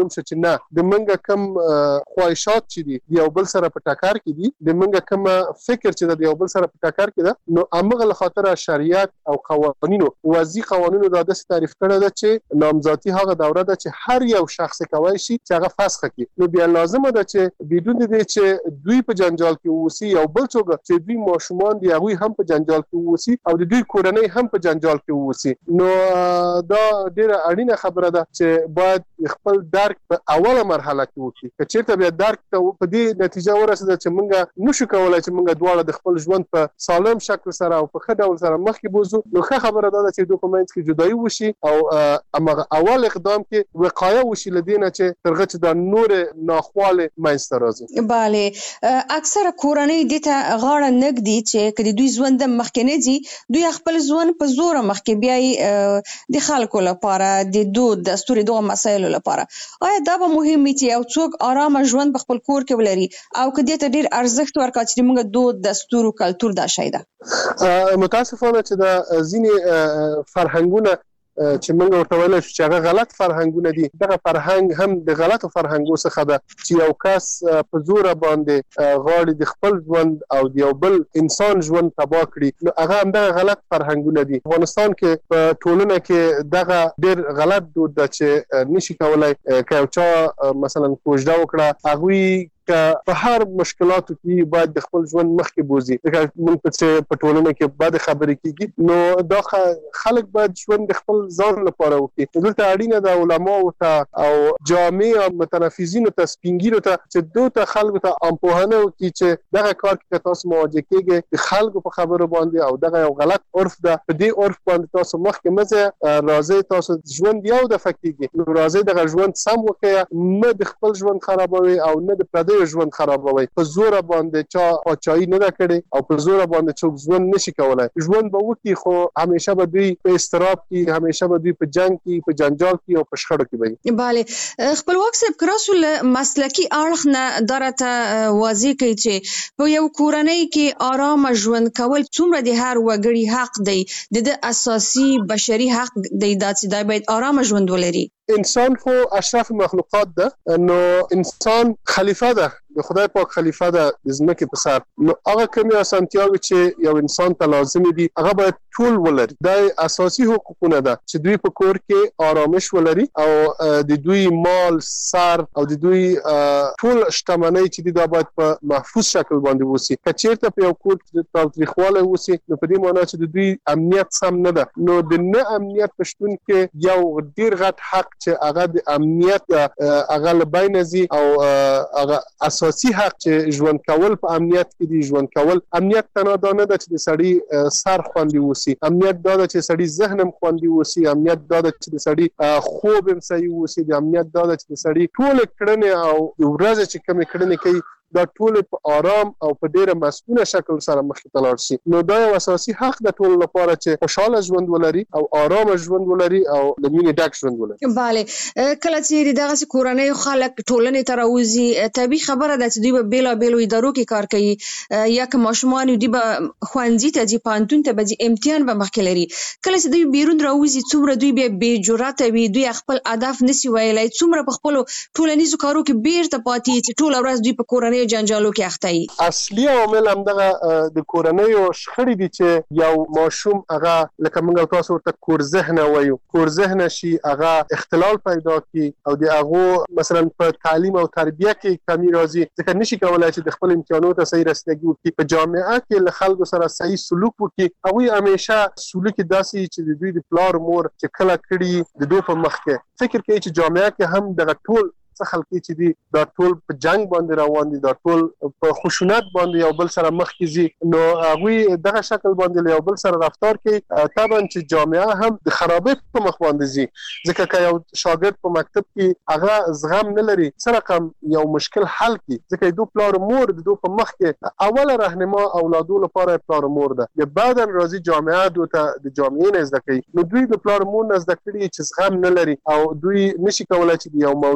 معلوم شو چې نه د منګه کم خواهشات چې دي یو بل سره په ټکر کې دي د منګه کم فکر چې د یو بل سره په ټکر کې ده نو امغه له خاطر شریعت او قوانینو وضعي قوانینو د داسې تعریف کړی ده چې نامزادي هغه دوره ده چې هر یو شخص کوي شي چې هغه فسخ کړي نو بیا لازمه ده چې بدون دې چې دوی په جنجال کې ووسی او بل څوک چې دوی ماشومان دي هغه هم په جنجال کې ووسی او د دوی کورنۍ هم په جنجال کې ووسی نو دا ډیره اړینه خبره ده چې باید خپل درک په اوله مرحله کې وکړي چې چیرته بیا درک ته په دې نتیجه ورسېده چې موږ نشو کولای چې موږ دواړه د خپل ژوند په سالم شکل سره او په ښه ډول سره مخکې بوزو نو ښه خبره ده چې ډاکومنټ کې جدایي وشي او امغه اول اقدام کې وقایه وشي لدینه چې ترغه چې د نور ناخواله منځته راځي. bale اکثره کورنۍ د ته غاړه نګدي چې کله دوی ژوند مخکې نه دي دوی خپل ژوند په زور مخکې بیاي د خلکو لپاره د دود دستور دوه مسایلو لپاره آیا دا به مهم چې یو څوک آرام ژوند په خپل کور کې ولري او کدی ته ډیر ارزښت ورکړي چې موږ دود دستور او کلچر دا شي ده متاسفانه چې دا ځینې فرهنګونه چې موږ ورته ویل چې هغه غلط فرهنګونه دي دغه فرهنګ هم د غلطو فرهنګو څخه ده چې یو کس په زور باندې غاړي د خپل ژوند او د یو بل انسان ژوند تباہ کړي نو هغه هم دغه غلط فرهنګونه دي افغانستان کې په ټولنه کې دغه ډیر غلط دود ده چې نشي کولای که یو چا مثلا کوژده وکړه هغه په هر مشکلاتو کې باید د خپل ژوند مخکې بوزي ځکه موږ په ټولنه کې بعد خبرې کیږي نو دا خلک باید ژوند د خپل ځان لپاره وکړي دلته اړینه ده علماء ته او جامع متنفذین ته سپینګیرو ته چې دوی خلکو ته امپوهنه وکړي چې دغه کار کې تاسو مواجه کیږئ خلکو په خبرو باندې او دغه یو غلط عرف ده په دې عرف باندې تاسو مخکې مزه راځي تاسو ژوند یو د فکرېږي نو راځي دغه ژوند سم وکړي نه د خپل ژوند خرابوي او نه د پردي ژوند خرابوي په زور باندې چا پاچاهي نه کړي او په زور باندې څوک ژوند نشي کولای ژوند به وکړي خو همیشه به دوی په استراب کې همیشه به دوی په جنگ کې په جنجال کې او په شخړو کې وي. bale خپلواک صاحب کراسول مسلکی اړخ نه درته واضح کوي چې په یو کورنۍ کې آرام ژوند کول څومره د هر وګړي حق دی د اساسي بشري حق دی چې دا باید آرام ژوند ولري. انسان خو اشرف مخلوقات ده نو انسان خلیفہ ده د خدای پاک خلیفہ ده د ځمکې په سر نو هغه کومه اسانتیاوي چې یو انسان ته لازمي دي هغه باید ټول ولري دا اساسي حقوقونه ده چې دوی په کور کې آرامش ولري او د دوی مال سر او د دوی ټول شتمنۍ چې دا باید په محفوظ شکل باندې وسی کچیرته په یو کور کې تاریخواله وسی نو په دې معنی چې د دوی امنیت سم نه ده نو د نه امنیت پښتون کې یو ډیر غټ حق چې هغه د امنیت هغه لبینځي او هغه اساسي حق چې ژوند کول په امنیت کې دی ژوند کول امنیت تنه نه ده چې د سړی سر خوندي وسی امنیت دا ده چې سړی ذهنم خوندي وسی امنیت دا ده چې د سړی خوب هم صحیح وسی د امنیت دا ده چې د سړی ټول کړنې او ورځ چې کوم کړنې کوي دا ټول په آرام او په ډیره مسؤله شکل سره مخکې تلل شي نو دا یو اساسي حق د ټول لپاره چې خوشاله ژوند ولري او آرام ژوند ولري او د مینې ډک ژوند ولري. bale کله چې دغه کورنۍ خلک ټولنې ته راوځي طبي خبره ده چې دوی په بیلا بیلو ادارو کې کار کوي یا که ماشومان دوی به خوانځي ته ځي پانتون ته به امتحان به مخکې لري کله چې دوی بیرون راوځي څومره دوی به بې جرأته وي دوی خپل اهداف نسی ویلای څومره په خپل ټولنیزو کارو کې بیرته پاتې چې ټول ورځ دوی په کورنۍ جنجالو کې اخته وي. اصلي عامل هم دغه د کورنۍ او شخړې دي چې یو ماشوم هغه لکه موږ تاسو ورته کور ذهن وایو کور ذهن شي هغه اختلال پیدا کی او د هغه مثلا په تعلیم او تربیه کې کمی راځي ځکه نشي کولای چې د خپل امتحاناتو ته صحیح رسیدګي وکړي په جامعه کې له خلکو سره صحیح سلوک وکړي هغه همیشه سلوک داسي چې د دوی د پلار مور چې کله کړي د دوی په مخ کې فکر کوي چې جامعه کې هم دغه ټول څه خلک چې دي دا ټول په جنگ باندې روان دي دا ټول په خشونت باندې یو بل سره مخ کیږي نو هغه دغه شکل باندې یو بل سره رفتار کوي طبعا چې جامعه هم د خرابې په مخ باندې زی ځکه چې یو شاګرد په مکتب کې هغه زغم نه لري سره کم یو مشکل حل کی ځکه دوی پلار مور د دوی په مخ کې اوله راهنما اولادو لپاره پلار مور ده د بعدن راځي جامعه دوی ته د جامعې نه زده کوي نو دوی د پلار مور نه زده کړي چې زغم نه لري او دوی نشي کولای چې یو موضوع حل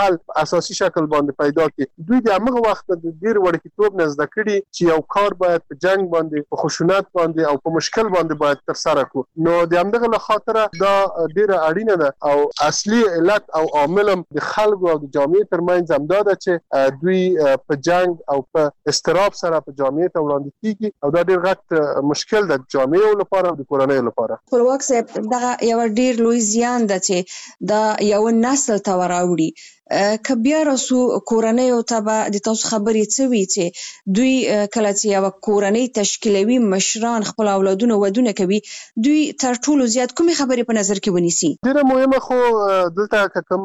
حل اساسي شکل باندې پیدا کړي. دوی د هغه وخت د ډیر وړکتوب نه زده کړي چې یو کار باید په جنگ باندې په خشونت باندې او په مشکل باندې باید تر سره کړو. نو د همدغه له خاطر دا ډیره اړینه ده او اصلي علت او عامل د خلکو او د جامعې ترمنځ همدا ده چې دوی په جنگ او په استراب سره په جامعې ته وړاندې کیږي او دا ډیر غټ مشکل ده د جامعې لپاره او د کورنۍ لپاره. خپلواک صاحب دغه یو ډیر لوی زیان ده چې دا یو نسل ته وراوړي. کبیا رسو کورنۍ او تبع د تاسو خبرې څه وی چې دوی کله چې یو کورنۍ تشکیلوي مشران خپل اولادونه ودونه کوي دوی تر ټولو زیات کومې خبرې په نظر کې ونیسي؟ ډیره مهمه خو دلته کوم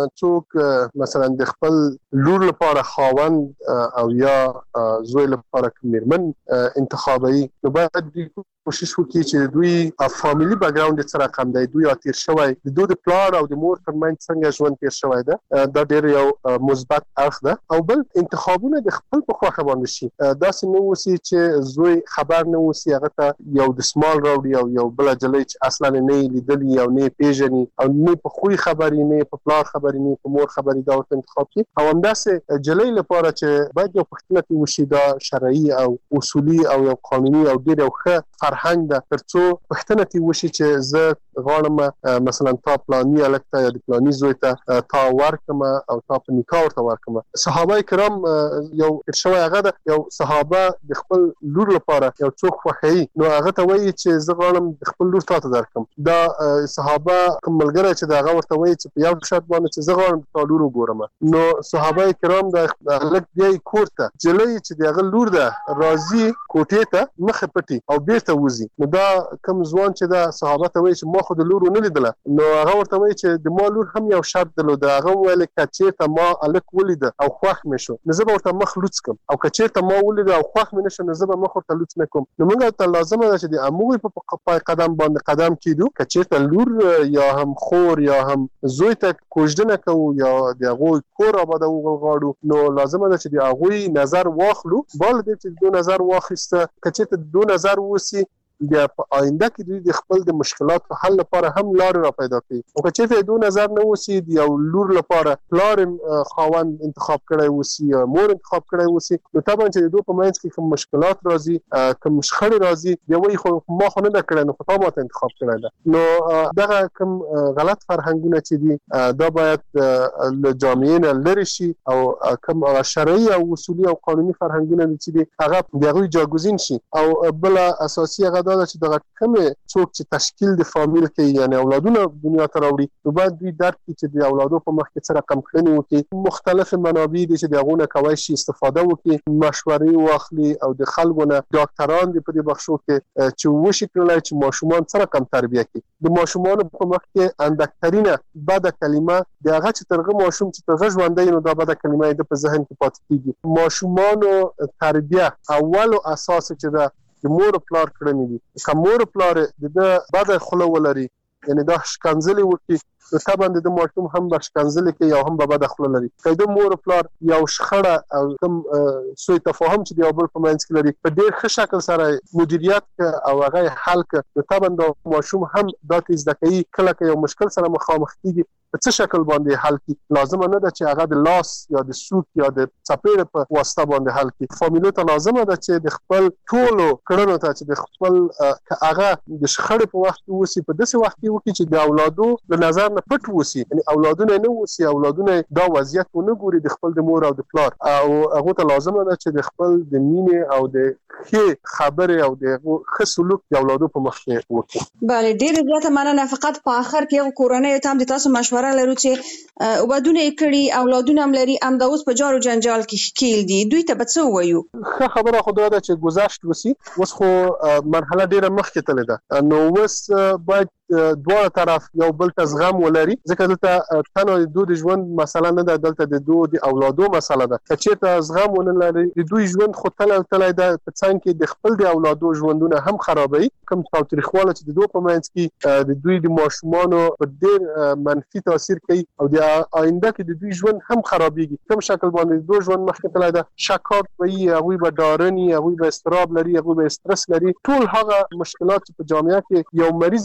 څوک مثلا د خپل لور لپاره خاوند او یا زوی لپاره میرمن انتخابوي نو باید کوشش وکړي چې دوی فامیلی بیک گراوند سره کم دی، دوی تیر شوی د دوی د پلار او د مور ترمنځ څنګه ژوند تیر شوی ده، دا ډیر یو مثبت اړخ ده. او بل انتخابونه د خپل په خوښه باندې شي، داسې نه وسی چې زوی خبر نه وسی هغه ته یو د سمال راوړي او یو بل جلې چې اصلا نه لیدلی او نه پیژني او نه په خوې خبرې نه په پلار خبرې نه په مور خبرې دا ورته انتخاب کړي. او همداسې جلې لپاره چې باید یو پښتنه وشي دا شرعي او اصولي او یو قانوني او ډیر یو ښه فرهنګ ده ترڅو پښتنه تی وشي چې زه غواړم مثلا تا پلاني الکته یا د پلاني زوی ته تا ورکم او تا په نکاح ورته ورکم. صحابه کرام یو ارشوي هغه ده یو صحابه د خپل لور لپاره یو څوک خوښي نو هغه ته وایي چې زه غواړم د خپل لور ته درکم. دا صحابه کوم ملګری چې دا هغه ورته وایي چې په یو شرط باندې چې زه غواړم تا لور وګورم نو صحابه کرام د لک بیا کور ته جلې چې د هغه لور ده راضي کوټې ته مخ پټي او بیرته وزي. نو دا کوم ځوان چې دا صحابه ته وایي چې ما خو د لور نه لیدله نو هغه ورته وایي چې د ما لور هم یو شرط درلود، هغه ویل کچېرته ما الک ولید او خوښ مې شو نو زه به ورته مخ لوڅ کم او کچېرته ما ولید او خوښ مې نشو نو زه به مخ ورته لوڅ نه کوم. نو موږ ته لازمه ده چې د اموي په قدم باندې قدم کیدو کچېرته لور یا هم خور یا هم زوی ته کوژدنه کوو یا د هغوی کور آباده وغواړو نو لازمه ده چې د هغوی نظر واخلو. بال دې چې دو نظر واخیسته کچېرته دو نظر وسی بیا په آینده کې دوی د خپل د مشکلاتو حل لپاره هم لار را پیدا کوي. او که چېرته دوی نظر نه وسی د یو لور لپاره پلار خاوند انتخاب کړی وسی یا مور انتخاب کړی وسی نو طبعا چې دوی په منځ کې کوم مشکلات راځي کوم شخړې راځي دی وایي خو ما خو نه دا کړی نو خو ما ته انتخاب کړی ده. نو دغه کوم غلط فرهنګونه چې دي دا باید له جامعې نه لرې شي او کوم شرعي او اصولي او قانوني فرهنګونه چې دي هغه د هغوی جاګوزین شي. او بل اساسي هغه دا چې دغه کومه څوک چې تشکیل د فامیل کې یعنی اولادونه دنیا ته راوړي نو باید دوی درک کړي چې د اولادو په مخ کې څه رقم کړنی وکړي. مختلف منابع دي چې دغه کوي شي استفاده وکړي، مشورې واخلي او د خلکو نه ډاکټران دي په دې بخشو کې چې وشي کړلای چې ماشومان څه رقم تربیه کړي. د ماشومان په مخ کې اندکترینه بده کلمه دغه چې ترغه ماشوم چې ترغه ژوندۍ نو دا بده کلمه د په ذهن کې پاتې کیږي. ماشومان تربیه اول اساس چې دا د مور پلار کړنی دي. که مور پلار د بده خوله ولري یعنی دا شکنځلې وکړي نو طبعا د ماشوم هم به شکنځلې کوي او هم به بده خوله لري. که د مور پلار یو شخړه او کوم سوء تفاهم چې د یو بل په منځ کې لري په ډېر ښه شکل سره مدیریت او هغه حل کړي نو طبعا د ماشوم هم دا زده کوي کله که یو مشکل سره مخامخ کیږي په څه شکل باندې حل کی. لازمه نه ده چې هغه د لاس یا د سوک یا د چپېړې په واسطه باندې حل کی. فامیلو ته لازمه ده چې د خپل ټولو کړنو ته چې د خپل هغه د شخړې په وخت وسی په داسې وخت کې وکړي چې د اولادو د نظر نه پټ وسی یعنی اولادونه نه وسی اولادونه دا وضعیت ونه ګوري د خپل د مور او د پلار او هغه ته لازمه ده چې د خپل د مینې او د ښه خبرې او د ښه سلوک د اولادو په مخ کې وکړي. بله ډېره زیاته مننه. فقط په آخر کې یو کورنۍ ته هم د تاسو مشوره لرو چې ودونه کړي اولادونه هم لري ام دا اوس په جار او جنجال کې ښکیل دي دوی ته به څه وایو؟ ښه خبره خو دا ده چې گذشت وسی اوس خو مرحله ډیره مخکې تللې ده نو اوس باید دواړه طرف یو بل ته زغم ولري ځکه دلته تنها د دوی د ژوند مسله نه ده دلته د دوی د اولادو مسله ده. که چېرته زغم ونه لري د دوی ژوند خو تللی ده په څنګ کې د خپل د اولادو ژوندونه هم خرابوي. کوم تاوتریخواله چې د دوی په منځ کې د دوی د ماشومانو په ډېر منفي تاثیر کوي او د آینده کې د دوی ژوند هم خرابېږي. کوم شکل باندې د دوی ژوند مخکې تللی ده شکاک به وي هغوی به ډارني هغوی به اضطراب لري هغوی به استرس لري ټول هغه مشکلات چې په جامعه کې یو مریض انسان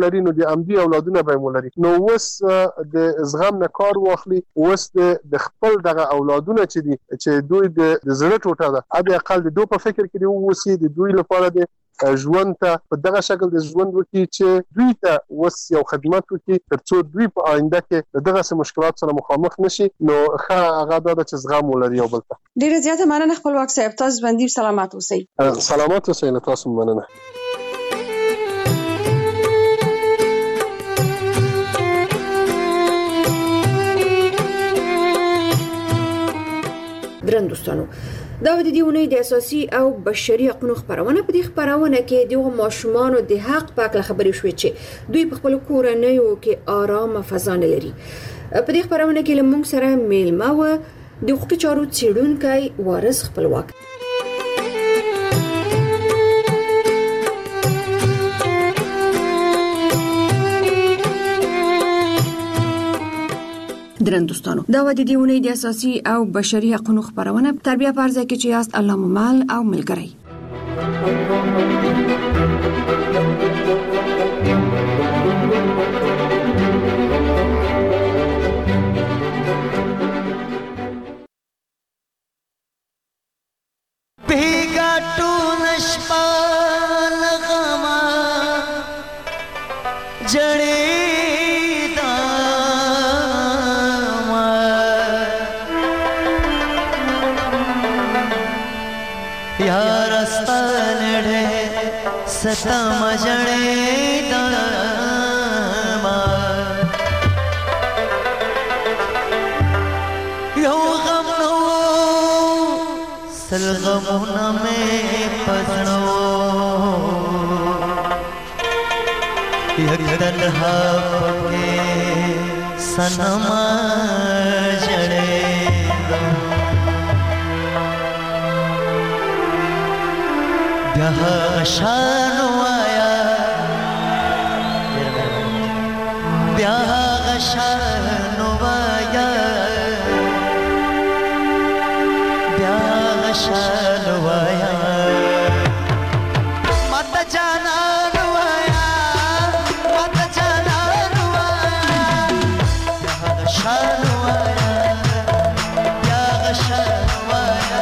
لري نو د امبي اولادونه به مولري نو وس د زغم نه کار واخلي وس د خپل دغه اولادونه چې دوی د زړه ټوټه ده ابي اقل د دوی په فکر کې دی وسی د دوی لپاره د ژوند ته په دغه شکل د ژوند وکړي چې دوی ته وس یو خدمت وکړي ترڅو دوی په آینده کې دغه مشکلات سره مخامخ نشي نو هغه د چې زغم ولري او بل ته ډیره زیاته مننه خپل وخت صاحب تاسو باندې سلامات اوسئ سلامات اوسئ تاسو مننه درن دوستانو دا د دې ونې د اساسي او بشري حقوقو خبرونه په دې خبرونه کې د ماشومانو د حق په اړه خبرې شوې چې دوی په خپل کورنیو کې آرام فضا نه لري په دې خبرونه کې لمونږ سره میلمه و د حقوقي چارو څېړونکی وارث خپلواک درن دوستانو دا و د دې ونې د اساسي او بشري حقوقو خبرونه تربیه پرځه کې چې یاست الله ممل او ملګری بیگا تو نشپا لغما جڑی सता मजड़े दामा यो गम नो सलगमुना में पसड़ो यकदलहा पके सनमा जड़े यहाँ शानो आया ब्याह शानो आया ब्याह शानो आया मत जाना रुआया मत जाना रुआया ब्याह शानो आया ब्याह शानो आया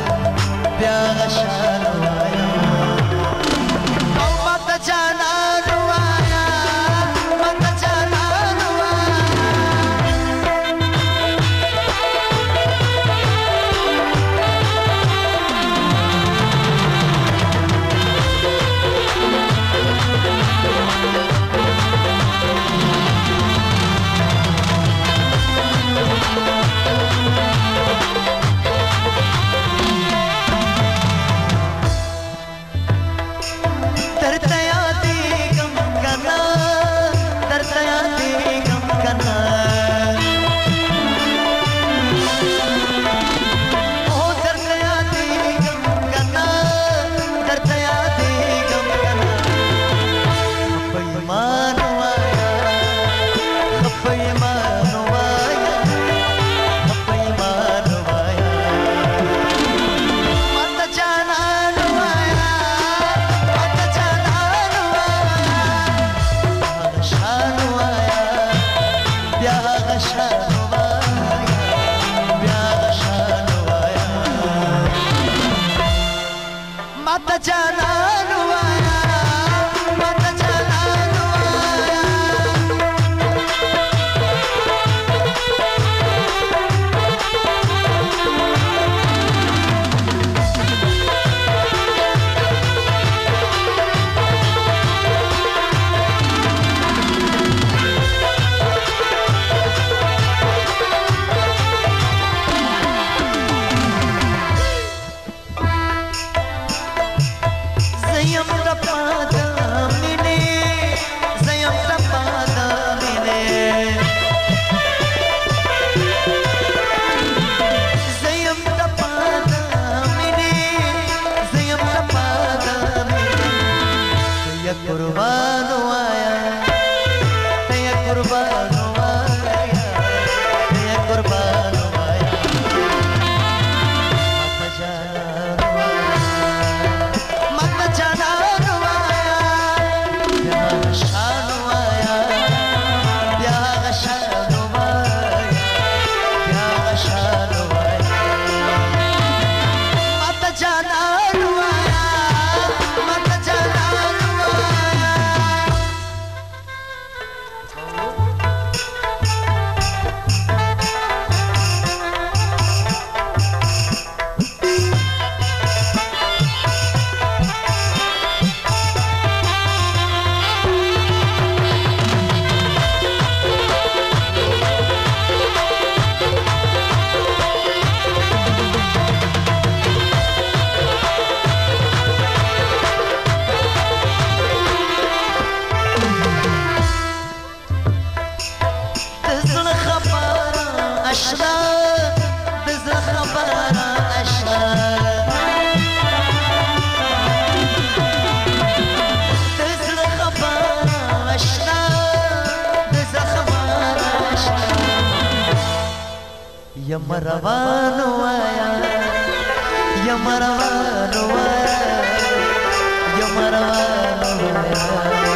ब्याह शानो आया शानो यमरवानो आया यमरवानो आया यमरवानो आया